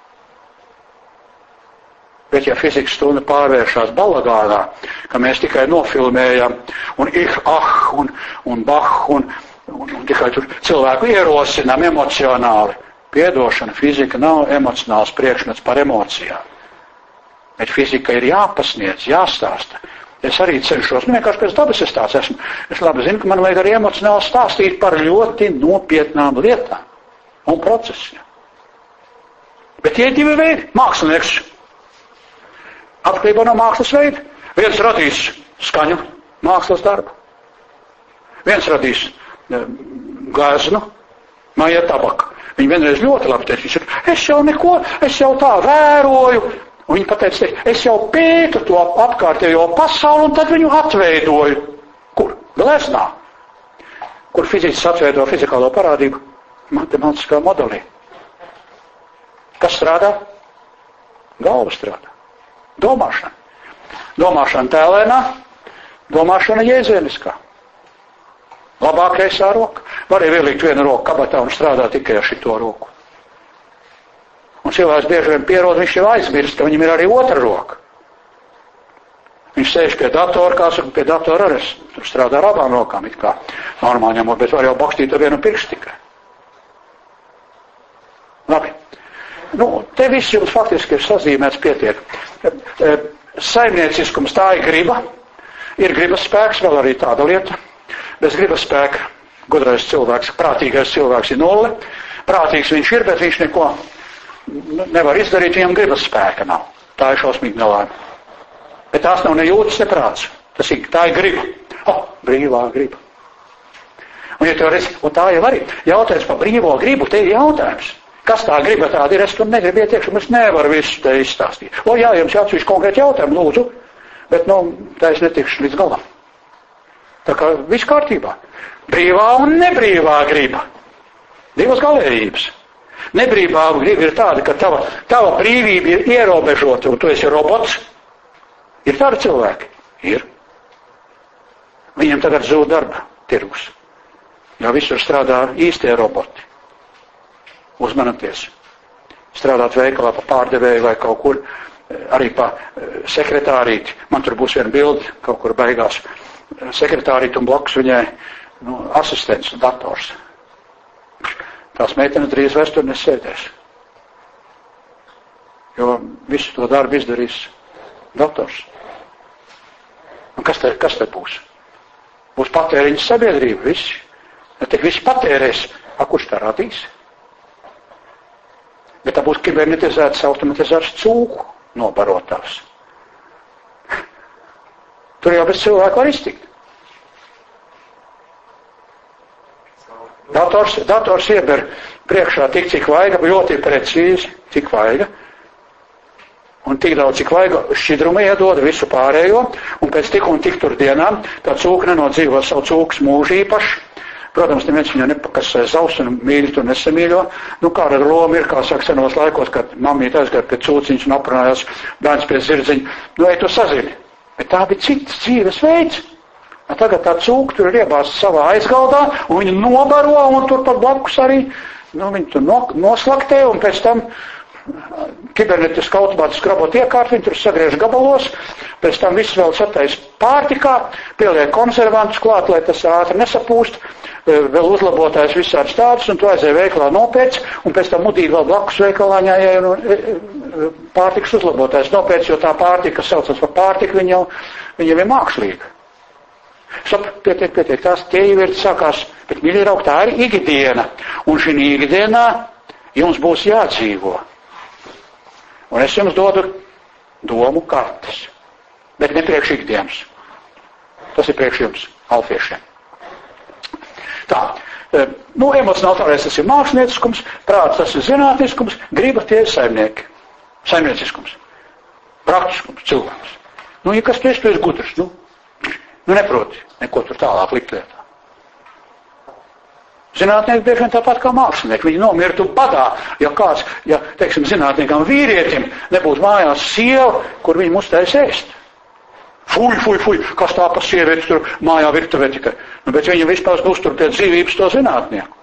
[SPEAKER 1] Bet ja fizikas stunda pārvēršās balagānā, ka mēs tikai nofilmējam, un ich, ah, un, un bah, un Un, un tikai tur cilvēku ierosinām emocionāli. Piedošana, fizika nav emocionāls priekšmets par emocijām. Bet fizika ir jāpasniedz, jāstāsta. Es arī cenšos, nu vienkārši pēc dabas es tāds esmu. Es labi zinu, ka man vajag arī emocionāli stāstīt par ļoti nopietnām lietām un procesiem. Bet tie ir divi veidi. Mākslinieks. Atkarībā no mākslas veida. Viens radīs skaņu mākslas darbu. Viens radīs gāznu, māja tabaka. Viņi vienreiz ļoti labi teica, viņš saka, es jau neko, es jau tā vēroju, Un viņi pateica, es jau pētu to apkārtējo pasauli un tad viņu atveidoju. Kur? Gleznā. Kur fizikas atveido fizikālo parādību? Matemātiskā modelī. Kas strādā? Galva strādā. Domāšana. Domāšana tēlēnā, domāšana jēdzieniskā. Labākais roka. Var arī ielikt vienu roku kabatā un strādā tikai ar šito roku. Un cilvēks bieži vien pierod, viņš jau aizmirst, ka viņam ir arī otra roka. Viņš sēž pie datora, kā saka, pie datora arī tur strādā ar abām rokām, it kā normāli ņemot, bet var jau bakstīt ar vienu pirkstu tikai. Labi. Nu, te viss jums faktiski ir sazīmēts pietiek. Saimnieciskums, tā ir griba. Ir gribas spēks, vēl arī tāda lieta. Bez gribas spēka gudrais cilvēks, prātīgais cilvēks ir nulle. Prātīgs viņš ir, bet viņš neko nevar izdarīt, viņam gribas spēka nav. Tā ir šausmīga nelaime. Bet tās nav ne jūtas, ne prāts. Tas ir, tā ir griba. O, brīvā griba. Un, ja tev redz, un tā jau arī jautājums par brīvo gribu, te ir jautājums. Kas tā griba tāda ir, es tur negribu ietiekšu, es nevaru visu te izstāstīt. O, jā, jums jāatsevišķi konkrēti jautājumi, lūdzu, bet, nu, tā es netikšu līdz galam. Tā kā viss kārtībā. Brīvā un nebrīvā griba. Divas galējības. Nebrīvā griba ir tāda, ka tava, tava brīvība ir ierobežota, un tu esi robots. Ir tādi cilvēki? Ir. Viņiem tagad zūd darba tirgus. Jo visur strādā īstie roboti. Uzmanaties. Strādāt veikalā pa pārdevēju vai kaut kur, arī pa sekretārīti. Man tur būs viena bilde, kaut kur beigās. Sekretārīti un blakus viņai nu, asistents, dators. Tās meitenes drīz vairs tur nesēdēs. Jo visu to darbu izdarīs dators. Un kas te, kas te būs? Būs patēriņas sabiedrība, visi. Ne tik visi patērēs, a kurš tā radīs? Bet tā būs kibernetizētas, automatizētas cūku nobarotās. Tur jau bez cilvēku var iztikt. Dators, dators ieber priekšā tik, cik vajag, ļoti precīzi, cik vajag. Un tik daudz, cik vajag, šķidrumu iedod visu pārējo, un pēc tik un tik tur dienām tā cūka nenodzīvo savu cūkas mūžu īpaši. Protams, neviens viņu nepakasē zaus un mīļi tur nesamīļo. Nu, kāda loma ir, kā saka senos laikos, kad mammīte aizgāja pie cūciņas un aprunājās bērns pie zirdziņa. Nu, ej, tu sazini. Bet tā bija cits dzīves veids. Tagad tā cūka tur ir iebāsta savā aizgaldā, un viņa nobaro, un tur pat blakus arī, nu, viņa tur no, noslaktē, un pēc tam kibernetiski automātiski robot iekārt, viņi tur sagriež gabalos, pēc tam viss vēl satais pārtikā, pieliek konservantus klāt, lai tas ātri nesapūst, vēl uzlabotājs visāds tādus, un tu aizēj veikalā nopēc, un pēc tam mudīgi vēl blakus veikalā ņēja pārtikas uzlabotājs nopēc, jo tā pārtika, kas saucas par pārtiku, viņa jau, viņa jau ir mākslīga. Stop, pietiek, pietiek, tās tie jau ir sākās, bet, mīļie raugi, tā ir ikdiena, un šī ikdienā jums būs jādzīvo. Un es jums dodu domu kartes, bet ne priekš ikdienas. Tas ir priekš jums, alfiešiem. Tā, nu, emocionālais tas ir mākslinieciskums, prāts tas ir zinātniskums, griba tie ir saimnieki. Saimnieciskums, praktiskums, cilvēks. Nu, ja kas tu esi, tu esi gudrs, nu, nu neproti, neko tur tālāk likt lietā. Zinātnieki bieži vien tāpat kā mākslinieki, viņi nomirtu badā, ja kāds, ja, teiksim, zinātniekam vīrietim nebūtu mājās sieva, kur viņi uztais ēst. Fuj, fuj, fuj, kas tā pa sievieti tur mājā virtuvē tikai. Nu, bet viņi vispār uztur pie dzīvības to zinātnieku.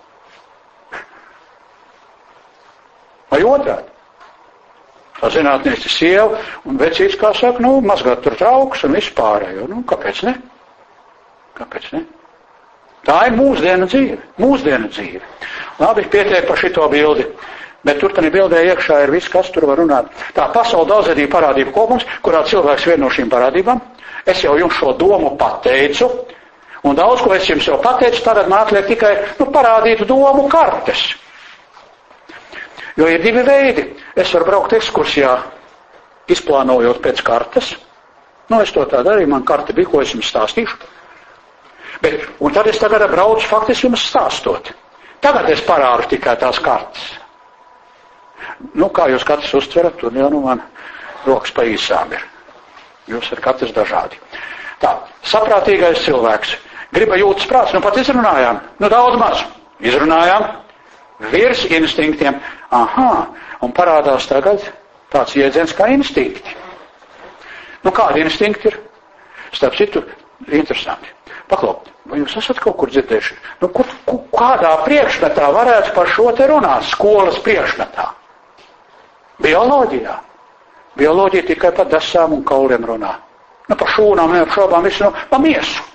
[SPEAKER 1] Vai otrādi? Tā zinātnieks ir sieva, un vecīts, kā saka, nu, mazgāt tur traukus un vispārējo. Nu, kāpēc ne? Kāpēc ne? Tā ir mūsdienu dzīve, mūsdienu dzīve. Labi, pietiek par šito bildi, bet tur tādā bildē iekšā ir viss, kas tur var runāt. Tā pasaule daudzveidība parādību kopums, kurā cilvēks vien no šīm parādībām. Es jau jums šo domu pateicu, un daudz, ko es jums jau pateicu, tagad man atliek tikai, nu, parādīt domu kartes. Jo ir divi veidi. Es varu braukt ekskursijā, izplānojot pēc kartes. Nu, es to tā darīju, man karte bija, ko es jums stāstīšu. Bet, un tad es tagad braucu faktiski jums stāstot. Tagad es parādu tikai tās kartes. Nu, kā jūs katrs uztverat, tur jau nu man rokas pa īsām ir. Jūs ar katrs dažādi. Tā, saprātīgais cilvēks. Griba jūtas prāts, nu pat izrunājām. Nu daudz maz. Izrunājām. Virs instinktiem. Aha, un parādās tagad tāds jēdziens kā instinkti. Nu kādi instinkti ir? Starp citu, interesanti. Paklaut, vai jūs esat kaut kur dzirdējuši? Nu, kur, kur, kādā priekšmetā varētu par šo te runāt? Skolas priekšmetā. Bioloģijā. Bioloģija tikai par dasām un kauliem runā. Nu, par šūnām, neapšaubām visu, nu, par miesu.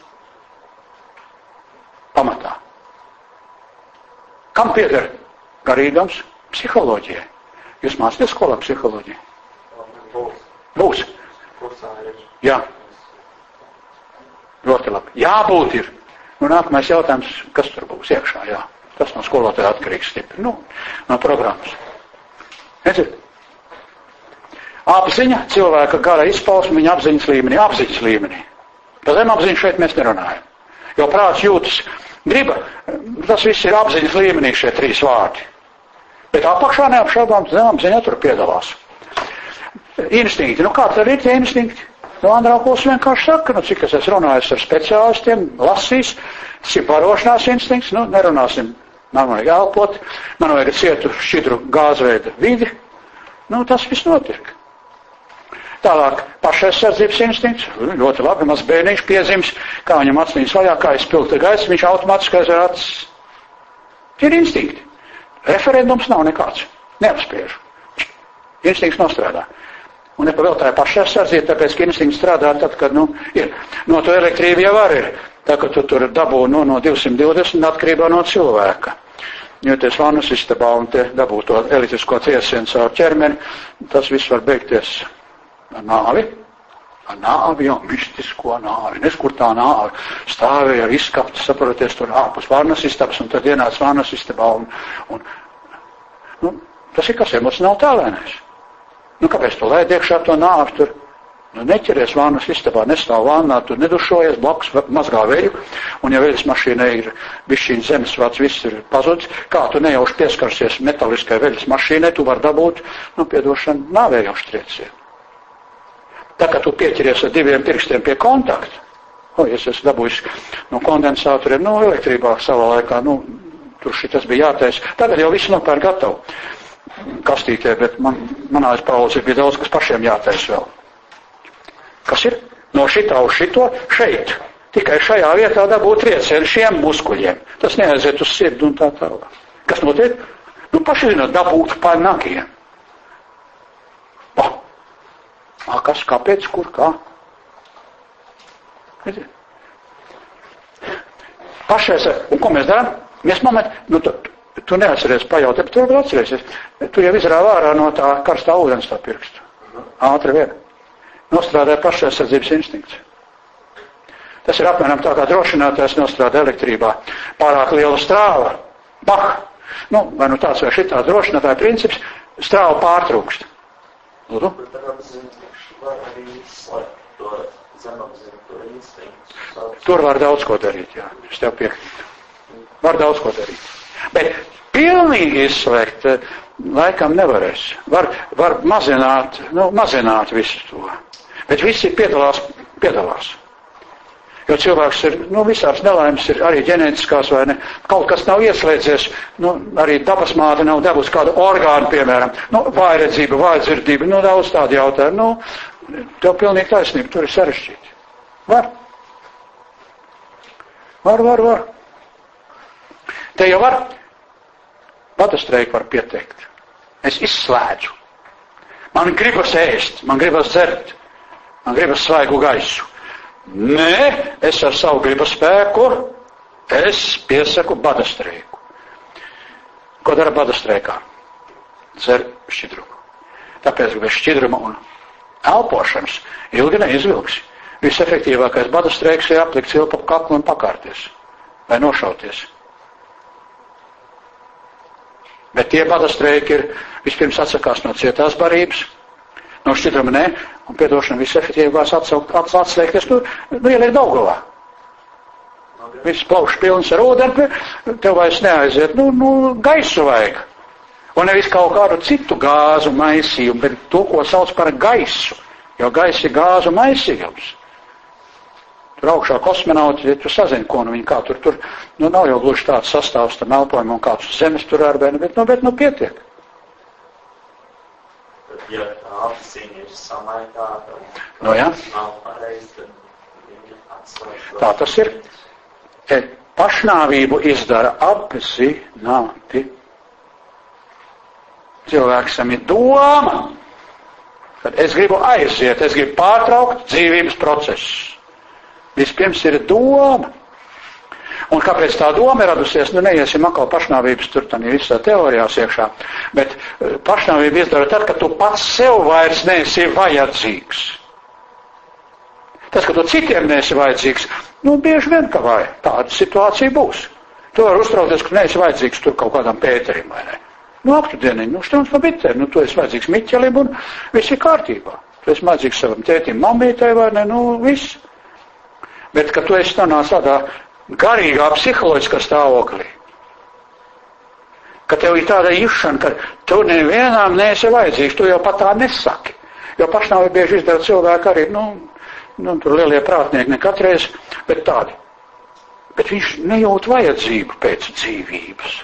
[SPEAKER 1] Pamatā. Kam pieder garīgams? Psiholoģijai. Jūs mācāties skolā psiholoģiju?
[SPEAKER 2] Būs.
[SPEAKER 1] Būs.
[SPEAKER 2] Kursā ir.
[SPEAKER 1] Jā. Ļoti labi. Jābūt ir. Nu, nākamais jautājums, kas tur būs iekšā, jā. Tas no skolotāja atkarīgs stipri. Nu, no programmas. Redziet? Apziņa, cilvēka gara izpausme, viņa apziņas līmenī, apziņas līmenī. Par zemapziņu šeit mēs nerunājam. Jo prāts jūtas griba, tas viss ir apziņas līmenī šie trīs vārdi. Bet apakšā neapšaubām zemapziņa tur piedalās. Instinkti. Nu, kā tad ir tie instinkti? Nu, Andrāpuls vienkārši saka, nu, cik es esmu runājis ar speciālistiem, lasīs, tas ir barošanās instinkts, nu, nerunāsim, man vajag elpot, man vajag cietu šķidru gāzveida vidi, nu, tas viss notiek. Tālāk, pašaizsardzības instinkts, ļoti labi, maz bērniņš piezīmes, kā viņam acīs vaļā, kā izpilta gaisa, viņš automātiski aiz acis. Tie ir instinkti. Referendums nav nekāds, neapspriež. Instinkts nostrādā. Un nepavēltāja pašaizsardzība, tāpēc, ka instinkts strādā tad, kad, nu, ir, no to elektrība jau var ir. Tā, ka tu tur dabū, nu, no divsimt divdesmit atkarībā no cilvēka. Jo ties vannas istabā un te dabū to elektrisko ciesienu caur ķermeni, tas viss var beigties ar nāvi. Ar nāvi, jau mistisko nāvi. Neskur tā nāvi stāvēja ar izskapti, saproties tur ārpus vannas istabas, un tad ienāc vannas istabā. Un, un, nu, tas ir kas emocionāli tālēnais. Nu, kāpēc tu lēd iekšā to nāvi tur? Nu, neķeries vānas istabā, nestāv vānā, tu nedušojies, blakus mazgā veļu, un ja veļas mašīnai ir bišķiņ zemesvāds, viss ir pazudis, kā tu nejauši pieskarsies metaliskai veļas mašīnai, tu var dabūt, nu, piedošanu, nāvējošu triecienu. Tā kā tu pieķeries ar diviem pirkstiem pie kontakta, o, es esmu dabūjis no kondensatoriem, nu, elektrībā savā laikā, nu, tur šitas bija jātais, tagad jau viss nopēr gatavu. Kastītē, bet man, manās paudzē bija daudz, kas pašiem jātais vēl. Kas ir? No šitā uz šito šeit. Tikai šajā vietā dabūt triecienu šiem muskuļiem. Tas neaiziet uz sirdi un tā tālāk. Kas notiek? Nu, paši zināt, dabūt pa nakiem. Pa. A, kas, kāpēc, kur, kā? Pašais, un ko mēs darām? Mēs moment, nu, tu, tu neatceries pajautāt, bet tu varbūt atcerēsies. Tu jau izrāva ārā no tā karstā ūdens tā pirkstu. Ātri vien. Nostrādāja pašaizsardzības instinkts. Tas ir apmēram tā kā drošinātājs nostrādā elektrībā. Pārāk liela strāva. Bah! Nu, vai nu tāds vai šitā drošinātāja princips, strāva pārtrūkst. Lūdzu? Tur var daudz ko darīt, jā. Es tev piekrītu. Var daudz ko darīt. Bet pilnīgi izslēgt laikam nevarēs. Var, var mazināt, nu, mazināt visu to. Bet visi piedalās, piedalās. Jo cilvēks ir, nu, visās nelaimes ir arī ģenētiskās vai ne. Kaut kas nav ieslēdzies, nu, arī dabas māte nav devusi kādu orgānu, piemēram. Nu, vājredzība, vājdzirdība, nu, daudz tādu jautājumu. Nu, tev pilnīgi taisnība, tur ir sarežģīti. Var? Var, var, var. Te jau var. Badastreiku var pieteikt. Es izslēdzu. Man gribas ēst, man gribas dzert, man gribas svaigu gaisu. Nē, es ar savu gribas spēku, es piesaku badastreiku. Ko dara badastreikā? Dzer šķidrumu. Tāpēc bez šķidruma un elpošanas ilgi neizvilksi. Visefektīvākais badastreiks ir aplikt cilpu ap kaklu un pakārties. Vai nošauties. Bet tie badastreiki ir vispirms atsakās no cietās barības, no šķidruma nē, un piedošana visefektīvākās atsaukt, atslēgties, nu, nu ieliek Daugavā. Viss plaušs pilns ar ūdeni, tev vairs neaiziet, nu, nu, gaisu vajag. Un nevis kaut kādu citu gāzu maisījumu, bet to, ko sauc par gaisu. Jo gaisa ir gāzu maisījums. Tur augšā kosmonauti, ja tu sazini, ko nu viņi kā tur, tur, nu nav jau gluži tāds sastāvs tam elpojumu un kāds zemes tur ar bērnu, bet, nu, bet, nu, pietiek.
[SPEAKER 2] Ja tā apziņa ir samaitāta un
[SPEAKER 1] no, jā.
[SPEAKER 2] nav pareizi, tad viņi atslēg.
[SPEAKER 1] Tā tas ir. E, pašnāvību izdara apzināti. Cilvēksam ir doma, kad es gribu aiziet, es gribu pārtraukt dzīvības procesu. Vispirms ir doma. Un kāpēc tā doma ir radusies, nu neiesim atkal pašnāvības tur tādā visā teorijās iekšā, bet pašnāvība izdara tad, kad tu pats sev vairs neesi vajadzīgs. Tas, ka tu citiem neesi vajadzīgs, nu bieži vien ka vai, tāda situācija būs. Tu vari uztraukties, ka neesi vajadzīgs tur kaut kādam Pēterim, vai ne? Nu, aktu dieniņu, nu, šķiet pa bitēm, nu, tu esi vajadzīgs Miķelim un viss ir kārtībā. Tu esi vajadzīgs savam tētim, mammītai, vai ne, nu, viss. Bet, ka tu esi nonāc tādā garīgā psiholoģiskā stāvoklī, ka tev ir tāda jūšana, ka tu nevienām neesi vajadzīgs, tu jau pat tā nesaki. Jo pašnāvi bieži izdara cilvēki arī, nu, nu, tur lielie prātnieki ne katreiz, bet tādi. Bet viņš nejūt vajadzību pēc dzīvības.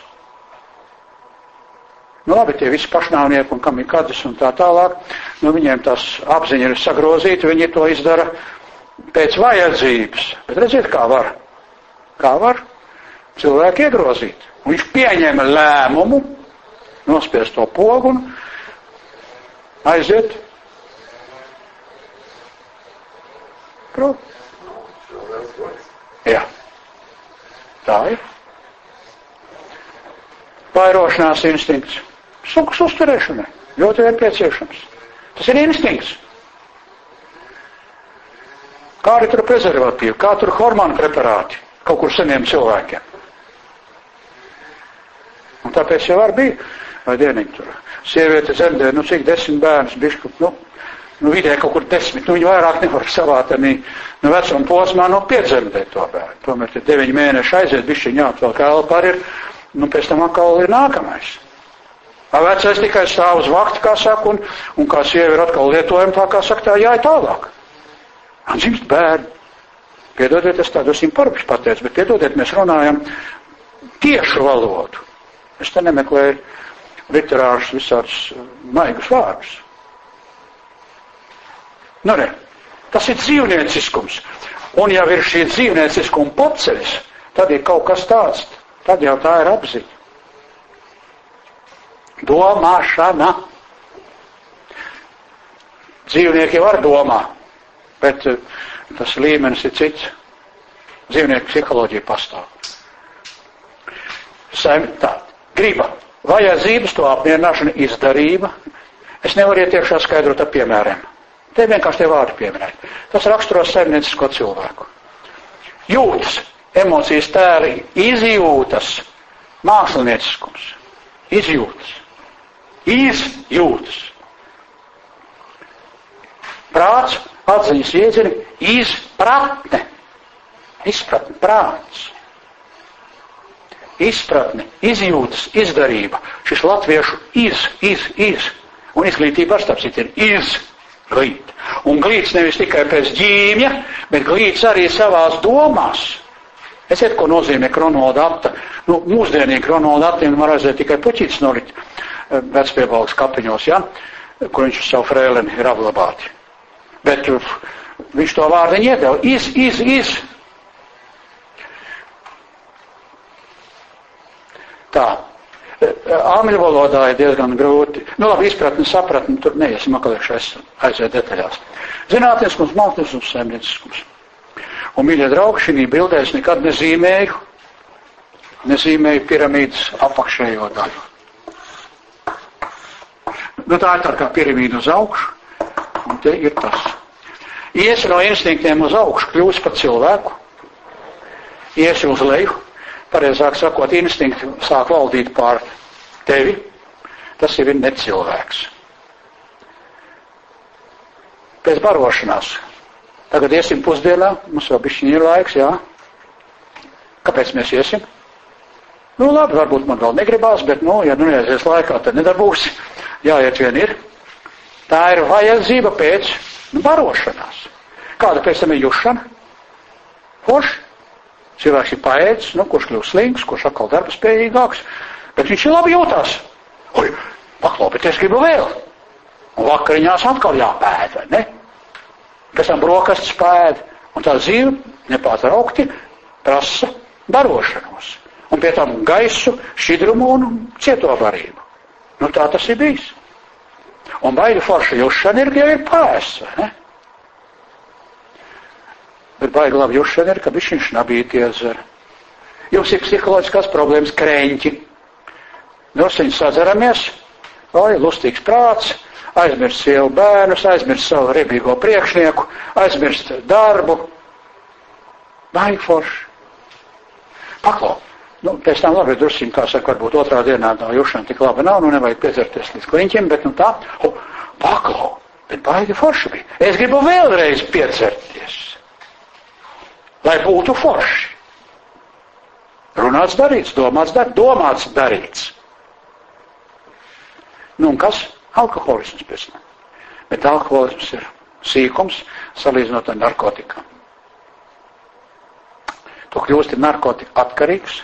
[SPEAKER 1] Nu labi, tie visi pašnāvnieki un kam ir kadras un tā tālāk, nu viņiem tās apziņa ir sagrozīta, viņi to izdara pēc vajadzības. Bet redziet, kā var? Kā var cilvēku iegrozīt? Un viņš pieņēma lēmumu, nospiest to pogu un aiziet prom. Jā. Tā ir. Vairošanās instinkts. Sukas uzturēšanai. Ļoti nepieciešams. Tas ir instinkts. Kā arī tur prezervatīvi, kā tur hormonu preparāti kaut kur seniem cilvēkiem. Un tāpēc jau var bija, vai dieniņi tur. Sieviete dzemdē, nu cik desmit bērnus, bišku, nu, nu vidē kaut kur desmit, nu viņi vairāk nevar savāt, arī nu vecuma posmā, nu piedzemdē to bērnu. Tomēr te deviņi mēneši aiziet, bišķiņ jāatvēl kā elpar ir, nu pēc tam atkal ir nākamais. A vecais tikai stāv uz vakti, kā saka, un, un kā sievi ir atkal lietojama, tā kā saka, tā jāi tālāk. Un dzimst bērni. Piedodiet, es tādu esmu parupši pateicu, bet piedodiet, mēs runājam tiešu valodu. Es te nemeklēju literārus visādus maigus vārdus. Nu ne, tas ir dzīvnieciskums. Un ja ir šī dzīvnieciskuma paceļas, tad ir kaut kas tāds, tad jau tā ir apziņa. Domāšana. Dzīvnieki var domā, bet tas līmenis ir cits. Dzīvnieku psiholoģija pastāv. Saim, tā, griba, vajadzības, to apmierināšana, izdarība. Es nevaru iet iekšā skaidrot ar piemēriem. Te vienkārši tie vārdi pieminēt. Tas raksturos saimniecisko cilvēku. Jūtas, emocijas tēli, izjūtas, mākslinieciskums, izjūtas, izjūtas. Prāts, atziņas iedzieni, izpratne, izpratne, prāts, izpratne, izjūtas, izdarība. Šis latviešu iz, iz, iz, un izglītība ar starpcīt ir izglīt. Un glīts nevis tikai pēc ģīmja, bet glīts arī savās domās. Es zinu, ko nozīmē kronodapta. Nu, mūsdienīgi kronodaptiem var aiziet tikai puķītis norit vecpiebalgas kapiņos, ja? Kur viņš uz savu frēleni ir apglabāti. Bet uh, viņš to vārdiņu iedeva. Iz, iz, iz. Tā. Āmiļu valodā ir diezgan grūti. Nu labi, izpratni, sapratni, tur neiesim akalēkšā aiziet detaļās. Zinātniskums, māksliniskums, saimnieciskums. Un, mīļie draugi, šī bildē es nekad nezīmēju, nezīmēju piramīdas apakšējo daļu. Nu, tā ir tā kā piramīda uz augšu, un te ir tas. Iesi no instinktiem uz augšu, kļūsi par cilvēku, iesi uz leju, pareizāk sakot, instinkti sāk valdīt pār tevi, tas ir necilvēks. Pēc barošanās. Tagad iesim pusdienā, mums vēl bišķiņ ir laiks, jā. Kāpēc mēs iesim? Nu, labi, varbūt man vēl negribās, bet, nu, ja nu neaizies laikā, tad nedarbūsi. Jāiet vien ir. Tā ir vajadzība pēc nu, barošanās. Kāda pēc tam ir jušana? Forši. Cilvēks ir paēdis, nu, kurš kļūst slings, kurš atkal darba spējīgāks, bet viņš ir labi jūtās. Oi, paklau, bet es gribu vēl. Un vakariņās atkal jāpēd, vai ne? Pēc tam brokastis pēd, un tā dzīve nepārtraukti prasa barošanos. Un pie tam gaisu, šķidrumu un cietovārību. Nu tā tas ir bijis. Un baigi forša jušana ir, ja ir pēsts, vai ne? Bet baigi labi jušana ir, ka bišķiņš nabīti iedzer. Jums ir psiholoģiskās problēmas kreņķi. Drusciņi sadzeramies, oi, lustīgs prāts, aizmirst sievu bērnus, aizmirst savu rebīgo priekšnieku, aizmirst darbu. Baigi forši. Paklau. Nu, pēc tam labi drusciņi, kā saka, varbūt otrā dienā tā jušana tik labi nav, nu nevajag piedzerties līdz kliņķim, bet nu tā, o, paklau, bet baigi forši bija. Es gribu vēlreiz piedzerties, lai būtu forši. Runāts darīts, domāts darīts, domāts darīts. Nu un kas? Alkoholisms pēc tam. Bet alkoholisms ir sīkums, salīdzinot ar narkotikām. Tu kļūsti narkotika atkarīgs.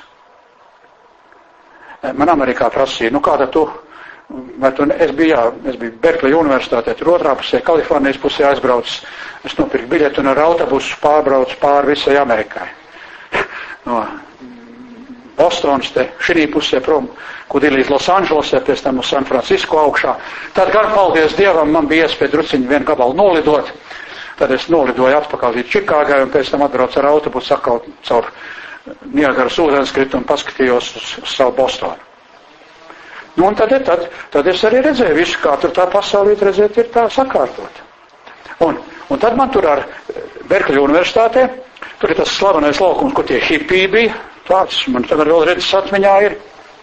[SPEAKER 1] Man Amerikā prasīja, nu kāda tu, vai tu, es biju, jā, es biju Berkeley universitātē, tur otrā pusē, Kalifornijas pusē aizbraucis, es nopirku biļetu un ar autobusu pārbraucu pāri visai Amerikai. No Bostonas te, šī pusē prom, kur ir līdz Los Andželosē, pēc tam uz San Francisco augšā. Tad gan, paldies Dievam, man bija iespēja druciņu vienu gabalu nolidot, tad es nolidoju atpakaļ līdz Čikāgai un pēc tam atbraucu ar autobusu atkal caur Niagaras ūdenskritu un paskatījos uz, uz savu Bostonu. Nu, un tad, tad, tad es arī redzēju visu, kā tur tā pasaulīt redzēt ir tā sakārtot. Un, un tad man tur ar Berkeley universitātē, tur ir tas slavenais laukums, kur tie hipī bija, tāds, man tagad vēl redzes atmiņā ir.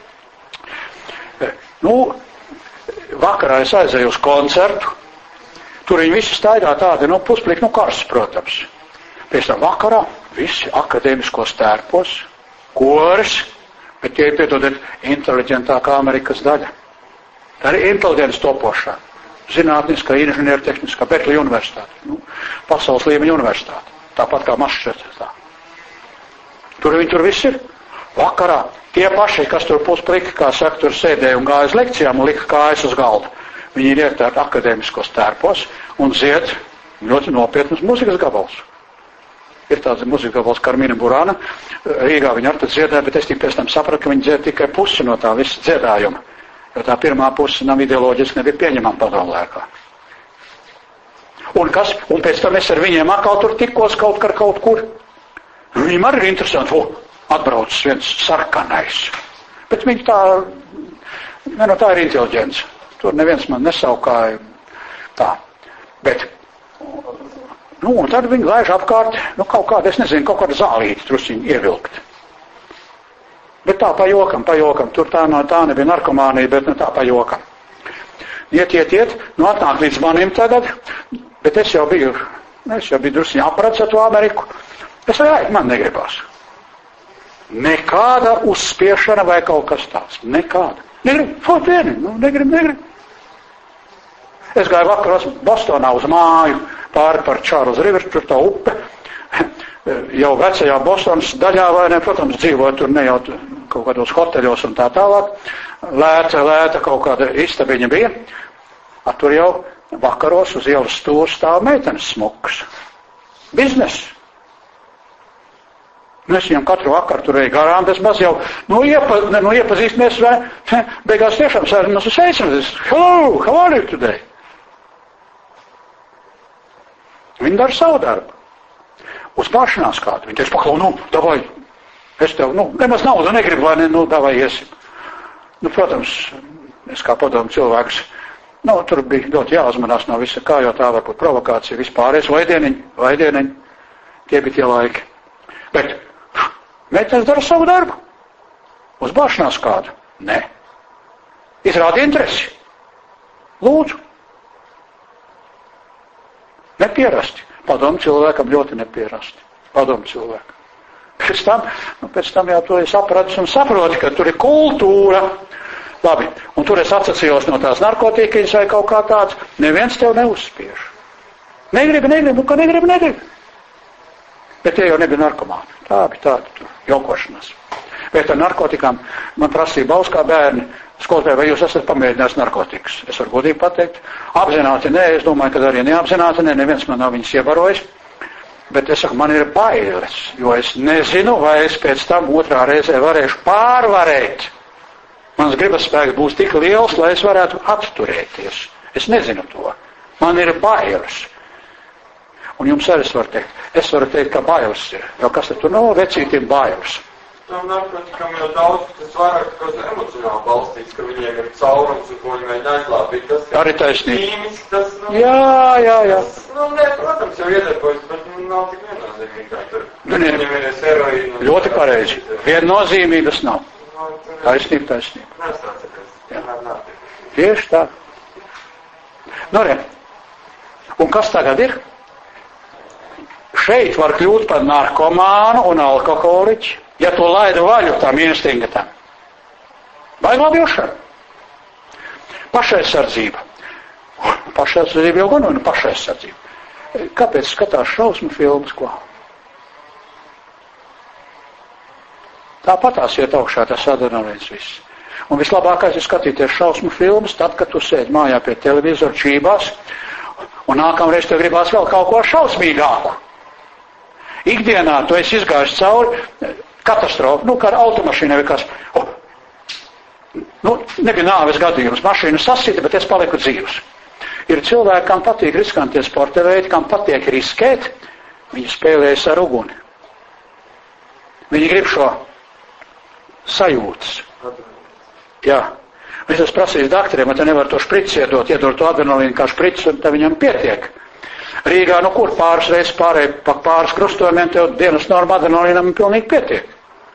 [SPEAKER 1] Nu, vakarā es aizēju uz koncertu, tur viņi visi staigā tādi, nu, pusplīgi, nu, karsts, protams. Pēc tam vakarā visi akadēmiskos tērpos, koris, bet tie ir, piedodiet, inteliģentākā Amerikas daļa. Tā ir inteliģents topošā, zinātniskā, inženiertehniskā, Berkeley universitāte, nu, pasaules līmeņa universitāte, tāpat kā Maščercetā. Tur viņi tur visi ir. Vakarā tie paši, kas tur puspliki, kā saka, tur sēdēja un gāja uz lekcijām un lika kājas uz galda. Viņi ir ietērti akadēmiskos tērpos un dzied ļoti nopietnas muzikas gabals. Ir tāds muzikas gabals Karmina Burana, Rīgā viņa ar tad dziedāja, bet es tik pēc tam sapratu, ka viņi dzied tikai pusi no tā visa dziedājuma, jo tā pirmā puse nav ideoloģiski, nebija pieņemama padomu laikā. Un kas? Un pēc tam es ar viņiem atkal tur tikos kaut kar kaut kur. Viņiem arī ir interesanti, o, atbraucis viens sarkanais. Bet viņi tā, ne, no tā ir inteliģents. Tur neviens man nesaukāja tā. Bet, nu, un tad viņi laiž apkārt, nu, kaut kāda, es nezinu, kaut kāda zālīti trusiņi ievilkt. Bet tā pa jokam, pa jokam. Tur tā no tā nebija narkomānija, bet nu tā pa jokam. Iet, iet, iet, nu atnāk līdz manim tagad, bet es jau biju, es jau biju drusiņi aprats ar to Ameriku. Es vai, man negribās. Nekāda uzspiešana vai kaut kas tāds. Nekāda. Negribu, fot vieni, nu, negribu, negribu. Es gāju vakaros Bostonā uz māju, pāri par Čārls River, tur tā upe. Jau vecajā Bostonas daļā, vai ne, protams, dzīvoja tur ne jau kaut kādos hoteļos un tā tālāk. Lēta, lēta kaut kāda istabiņa bija. A tur jau vakaros uz ielas stūra stāv meitenes smukas. Biznes. Mēs viņam katru vakaru tur eju garām, tas maz jau, nu, iepa, nu iepazīstamies, vai, beigās tiešām sēžam, mēs uzsveicam, hello, how are you today? Viņi dara savu darbu. Uz bāšanās kādu. Viņi teiks, paklau, nu, davai, es tev, nu, nemaz naudu negribu, vai ne, nu, davai iesim. Nu, protams, es kā padomu cilvēks, nu, tur bija ļoti jāuzmanās no visa, kā jau tā var būt provokācija, vispārējais, vaidieniņi, vaidieniņi, tie bija tie laiki. Bet, meitenes dara savu darbu. Uz bāšanās kādu? Nē. Izrāda interesi. Lūdzu. Nepierasti. Padomu cilvēkam ļoti nepierasti. Padomu cilvēkam. pēc tam, nu, pēc tam jau to es sapratu un saproti, ka tur ir kultūra. Labi, un tur es atsacījos no tās narkotikas vai kaut kā tāds, neviens tev neuzspiež. Negribi, negribi, nu, ka negribi, negribi. Bet tie jau nebija narkomāni. Tā bija tāda tur jokošanas. Bet ar narkotikām man prasīja Bauskā bērni, skolotāji, vai jūs esat pamēģinājis narkotikas? Es varu godīgi pateikt. Apzināti nē, es domāju, ka arī neapzināti nē, neviens man nav viņas ievarojis. Bet es saku, man ir bailes, jo es nezinu, vai es pēc tam otrā reizē varēšu pārvarēt. Mans gribas spēks būs tik liels, lai es varētu atturēties. Es nezinu to. Man ir bailes. Un jums arī es varu teikt. Es varu teikt, ka bailes ir. Jo kas tur nav vecītiem bailes?
[SPEAKER 2] Tam narkotikam jau daudz, tas vairāk kaut kas emocionāli balstīts, ka viņiem ir caurums un ko viņi mēģina aizlāpīt. Tas,
[SPEAKER 1] arī taisnība.
[SPEAKER 2] Ķīmiski, tas, nu,
[SPEAKER 1] jā, jā, jā.
[SPEAKER 2] Tas, nu, ne, protams, jau iedarbojas, bet nu, nav tik viennozīmīgi, kā tur.
[SPEAKER 1] Nu, ne,
[SPEAKER 2] viņiem ir heroīna.
[SPEAKER 1] ļoti pareizi. Viennozīmības nav. Taisnība, taisnība.
[SPEAKER 2] Jā.
[SPEAKER 1] Tieši tā. Nu, re. Un kas tagad ir? Šeit var kļūt par narkomānu un alkoholiķi, ja to laida vaļu tam instinktam. Vajag labjošana. Pašaizsardzība. Pašaizsardzība jau gan un pašaizsardzība. Kāpēc skatās šausmu filmas, ko? Tāpat tās iet augšā, tas adrenalīns viss. Un vislabākais ir skatīties šausmu filmas, tad, kad tu sēdi mājā pie televizora čībās, un nākamreiz tev gribās vēl kaut ko šausmīgāku. Ikdienā tu esi izgājis cauri katastrofu, nu, kā ar automašīnu vai kas. Oh, nu, nebija nāves gadījums, mašīnu sasita, bet es paliku dzīvs. Ir cilvēki, kam patīk riskantie sporta veidi, kam patīk riskēt, viņi spēlējas ar uguni. Viņi grib šo sajūtas. Jā. Es esmu prasījis daktariem, ka nevar to šprici iedot, iedot to adrenalīnu kā šprici, un tā viņam pietiek. Rīgā, nu kur pāris reizes pārēj pa pāris krustojumiem, tev dienas norma adrenalīnam pilnīgi pietiek.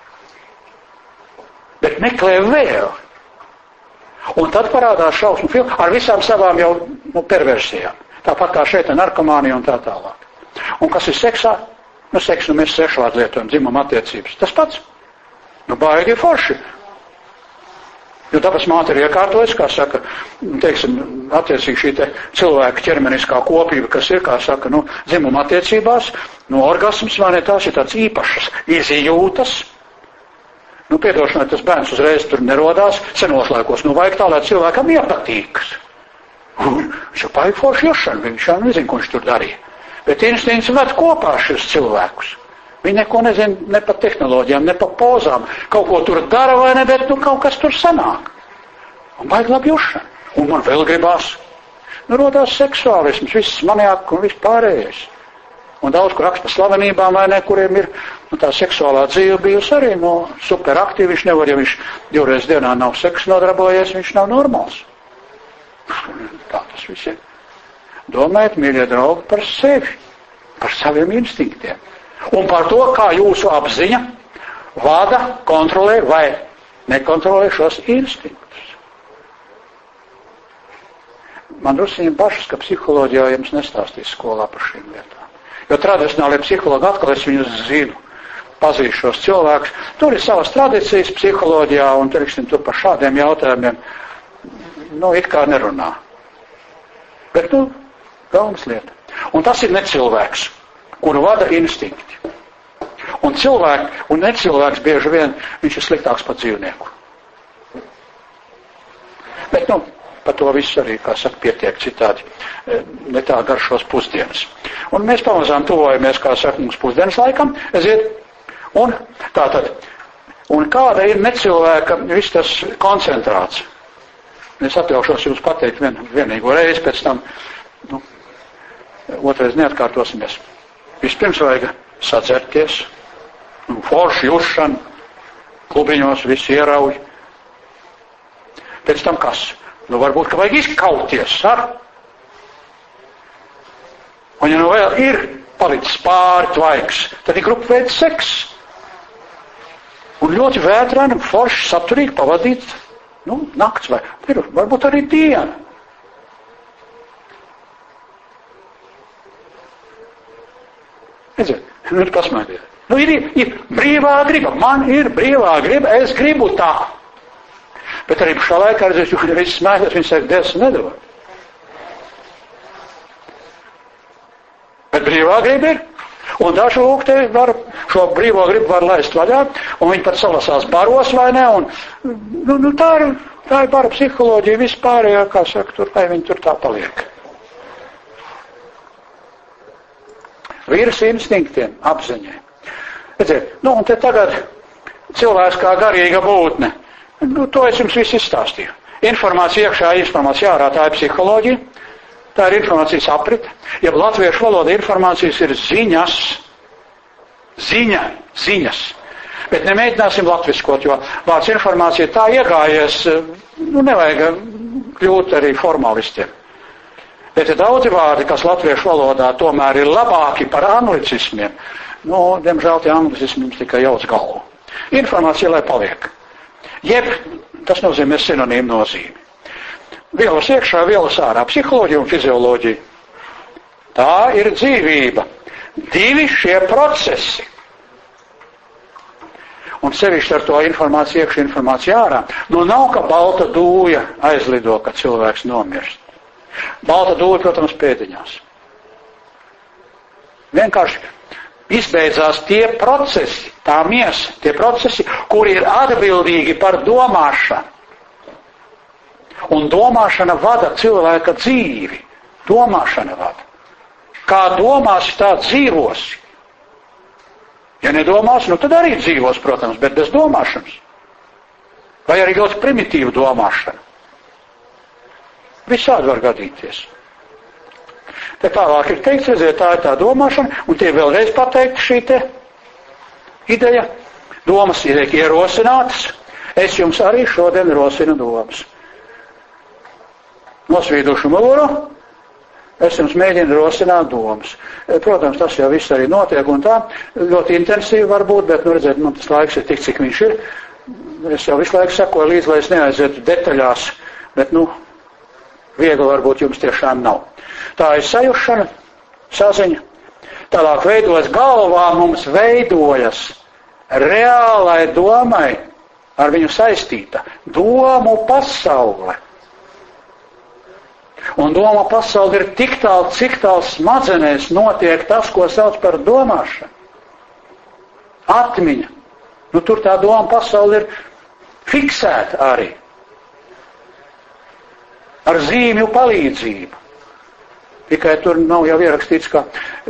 [SPEAKER 1] Bet meklē vēl. Un tad parādās šausmu filma ar visām savām jau nu, perversijām. Tāpat kā šeit ir narkomānija un tā tālāk. Un kas ir seksā? Nu, seks, nu mēs sešvārdu lietojam, dzimuma attiecības. Tas pats. Nu, baigi forši. Jo dabas māte ir iekārtojas, kā saka, teiksim, attiecīgi šī te cilvēka ķermeniskā kopība, kas ir, kā saka, nu, dzimuma attiecībās, nu, orgasms, vai ne, tās ir tāds īpašas izjūtas. Nu, piedošanai, tas bērns uzreiz tur nerodās, senos laikos, nu, vajag tā, lai cilvēkam iepatīkas. Viņš ir baigi forši jošana, viņš jau nezin, ko viņš tur darīja. Bet instinkts ved kopā šis cilvēkus. Viņi neko nezina ne par tehnoloģijām, ne par pozām. Kaut ko tur dara vai ne, bet nu kaut kas tur sanāk. Un baigi labi jušana. Un man vēl gribās. Nu, rodās seksuālisms, viss maniāk un viss pārējais. Un daudz, kur raksta slavenībām vai ne, kuriem ir nu, tā seksuālā dzīve bijusi arī no superaktīvi. Viņš nevar, ja viņš divreiz dienā nav seksu nodarbojies, viņš nav normāls. Tā tas viss ir. Domājiet, mīļie draugi, par sevi, par saviem instinktiem. Un par to, kā jūsu apziņa vada, kontrolē vai nekontrolē šos instinktus. Man drusciņi bažas, ka psiholoģijā jums nestāstīs skolā par šīm lietām. Jo tradicionālie psihologi atkal es viņus zinu, pazīšu šos cilvēkus. Tur ir savas tradīcijas psiholoģijā un, teiksim, tur par šādiem jautājumiem, nu, it kā nerunā. Bet, nu, galvas lieta. Un tas ir necilvēks, kuru vada instinkti. Un cilvēki, un necilvēks bieži vien, viņš ir sliktāks par dzīvnieku. Bet, nu, par to visu arī, kā saka, pietiek citādi, ne tā garšos pusdienas. Un mēs pamazām tuvojamies, kā saka, mums pusdienas laikam, aiziet, un tātad, un kāda ir necilvēka viss tas koncentrāts. Es atļaušos jums pateikt vien, vienīgo reizi, pēc tam, nu, otrais neatkārtosimies. Vispirms vajag sadzerties, nu, forši jušana, klubiņos visi ierauj. Pēc tam kas? Nu, varbūt, ka vajag izkauties, ar? Un, ja nu vēl ir palicis pāri tvaiks, tad ir grupa veids seks. Un ļoti vētrāni, forši, saturīgi pavadīt, nu, nakts vai, ir, varbūt arī diena. Redziet, nu, pasmaidiet. Nu, ir, ir brīvā griba. Man ir brīvā griba, es gribu tā. Bet arī pašā laikā, redzēs, jo viss smēķis, viņš saka, Dievs nedod. Bet brīvā griba ir. Un daži lūk te var, šo brīvo gribu var laist vaļā, un viņi pat salasās baros vai ne, un nu, nu, tā, ir, tā ir bara psiholoģija vispārējā, kā saka, tur, lai viņi tur tā paliek. Vīrs instinktiem, apziņai. Redziet, nu un te tagad cilvēks kā garīga būtne, nu to es jums visu izstāstīju. Informācija iekšā, informācija ārā, tā ir psiholoģija. Tā ir informācijas aprite. Ja latviešu valoda informācijas ir ziņas, ziņa, ziņas. Bet nemēģināsim latviskot, jo vārds informācija tā iegājies, nu nevajag kļūt arī formālistiem. Bet ir daudzi vārdi, kas latviešu valodā tomēr ir labāki par anglicismiem. Nu, diemžēl tie anglicismi mums tikai jauc galvu. Informācija, lai paliek. Jeb, tas nozīmē sinonīmu nozīmi. Vielas iekšā, vielas ārā, psiholoģija un fizioloģija. Tā ir dzīvība. Divi šie procesi. Un sevišķi ar to informāciju iekšā, informāciju ārā. Nu nav, ka balta dūja aizlido, kad cilvēks nomirst. Balta dūja, protams, pēdiņās. Vienkārši izbeidzās tie procesi, tā miesa, tie procesi, kuri ir atbildīgi par domāšanu. Un domāšana vada cilvēka dzīvi. Domāšana vada. Kā domāsi, tā dzīvosi. Ja nedomāsi, nu tad arī dzīvos, protams, bet bez domāšanas. Vai arī ļoti primitīva domāšana. Visādi var gadīties. Te tālāk ir teikts, redziet, tā ir tā domāšana, un tie vēlreiz pateikti šī te ideja. Domas ir ierosinātas. Es jums arī šodien rosinu domas. Nosvīdušu mūru, es jums mēģinu rosināt domas. Protams, tas jau viss arī notiek un tā, ļoti intensīvi var būt, bet, nu, redziet, man tas laiks ir tik, cik viņš ir. Es jau visu laiku sakoju līdz, lai es neaizietu detaļās, bet, nu, viegli varbūt jums tiešām nav. Tā ir sajušana, saziņa. Tālāk veidojas galvā, mums veidojas reālai domai, ar viņu saistīta domu pasaule. Un doma pasaule ir tik tālu, cik tālu smadzenēs notiek tas, ko sauc par domāšanu. Atmiņa. Nu, tur tā doma pasaule ir fiksēta arī. Ar zīmju palīdzību. Tikai tur nav jau ierakstīts, ka...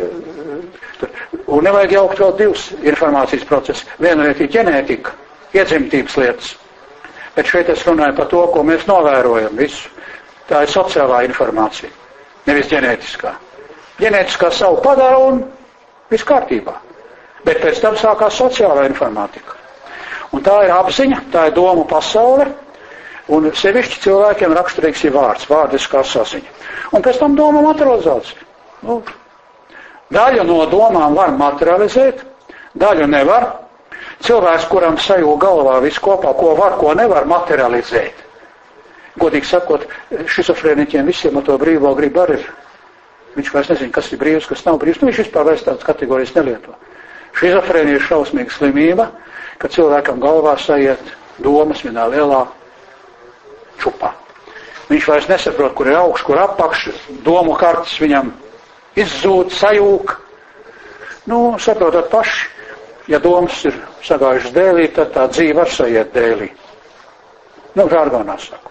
[SPEAKER 1] Un nevajag jaukt vēl divus informācijas procesus. Viena lieta ir ģenētika, iedzimtības lietas. Bet šeit es runāju par to, ko mēs novērojam visu. Tā ir sociālā informācija, nevis ģenētiskā. Ģenētiskā savu padara un viss kārtībā. Bet pēc tam sākās sociālā informātika. Un tā ir apziņa, tā ir domu pasaule, un sevišķi cilvēkiem raksturīgs ir vārds, vārdiskā saziņa. Un pēc tam doma materializācija. Nu, daļu no domām var materializēt, daļu nevar. Cilvēks, kuram sajūg galvā visu kopā, ko var, ko nevar materializēt. Godīgi sakot, šizofrēniķiem visiem ar to brīvo gribu arī ir. Viņš vairs nezina, kas ir brīvs, kas nav brīvs. Nu, viņš vispār vairs tādas kategorijas nelieto. Šizofrēnija ir šausmīga slimība, kad cilvēkam galvā sajiet domas vienā lielā čupā. Viņš vairs nesaprot, kur ir augš, kur apakš, domu kartas viņam izzūd, sajūk. Nu, saprotat paši, ja domas ir sagājušas dēlī, tad tā dzīve var sajiet dēlī. Nu, žargonā sakot.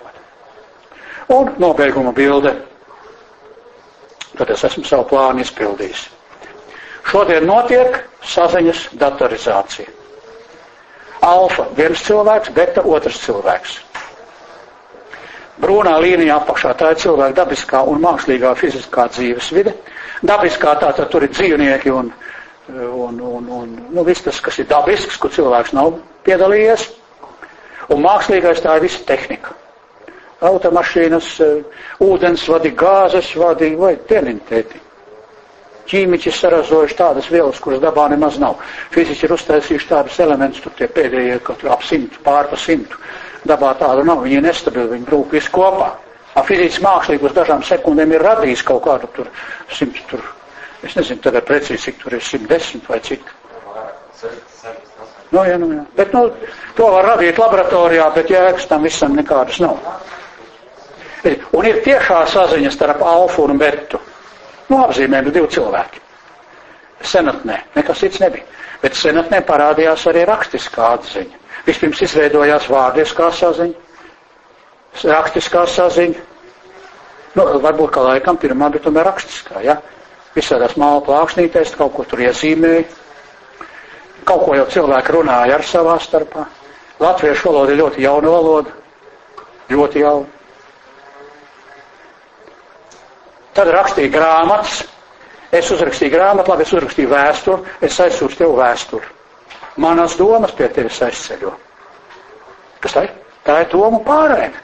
[SPEAKER 1] Un nobeiguma bilde. Tad es esmu savu plānu izpildījis. Šodien notiek saziņas datorizācija. Alfa viens cilvēks, beta otrs cilvēks. Brūnā līnija apakšā tā ir cilvēka dabiskā un mākslīgā fiziskā dzīves vide. Dabiskā tātad tur ir dzīvnieki un, un, un, un nu, viss tas, kas ir dabisks, kur cilvēks nav piedalījies. Un mākslīgais tā ir visa tehnika. Automašīnas, ūdensvadi, gāzes vadi vai dienintēti. Ķīmiķi saražojuši tādas vielas, kuras dabā nemaz nav. Fiziķi ir uztaisījuši tādus elementus, tur tie pēdējie, kaut ap simtu, pār pa simtu. Dabā tāda nav, viņi ir nestabili, viņi brūk visu kopā. A fiziķis mākslīgi uz dažām sekundēm ir radījis kaut kādu tur, simt tur, es nezinu tagad precīzi, cik tur ir, simt desmit vai cik. Nu, jā, nu, jā. Bet, nu, to var radīt laboratorijā, bet jēgas tam visam nekādas nav. Un ir tiešā saziņa starp alfu un betu. Nu, apzīmējumi divi cilvēki. Senatnē, nekas cits nebija. Bet senatnē parādījās arī rakstiskā atziņa. Vispirms izveidojās vārdiskā saziņa, rakstiskā saziņa. Nu, varbūt, ka laikam pirmā, bet tomēr rakstiskā, ja? Visādās māla plāksnītēs, kaut ko tur iezīmēja. Kaut ko jau cilvēki runāja ar savā starpā. Latviešu valoda ir ļoti jauna valoda. Ļoti jauna. Tad rakstīja grāmatas. Es uzrakstīju grāmatu, labi, es uzrakstīju vēsturi, es aizsūtu tev vēsturi. Manas domas pie tevis aizceļo. Kas tā ir? Tā ir domu pārēne.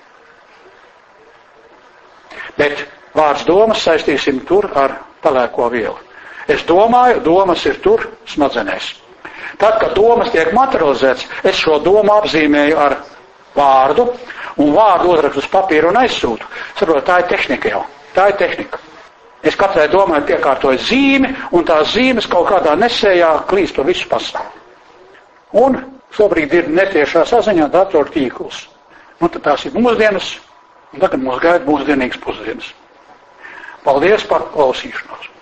[SPEAKER 1] Bet vārds domas saistīsim tur ar pelēko vielu. Es domāju, domas ir tur smadzenēs. Tad, kad domas tiek materializēts, es šo domu apzīmēju ar vārdu, un vārdu uzrakstu uz papīru un aizsūtu. Saprot, tā ir tehnika jau. Tā ir tehnika. Es katrai domai piekārtoju zīmi, un tās zīmes kaut kādā nesējā klīst pa visu pasauli. Un šobrīd ir netiešā saziņā datoru tīkls. Nu, tad tās ir mūsdienas, un tagad mūs gaida mūsdienīgas pusdienas. Paldies par klausīšanos!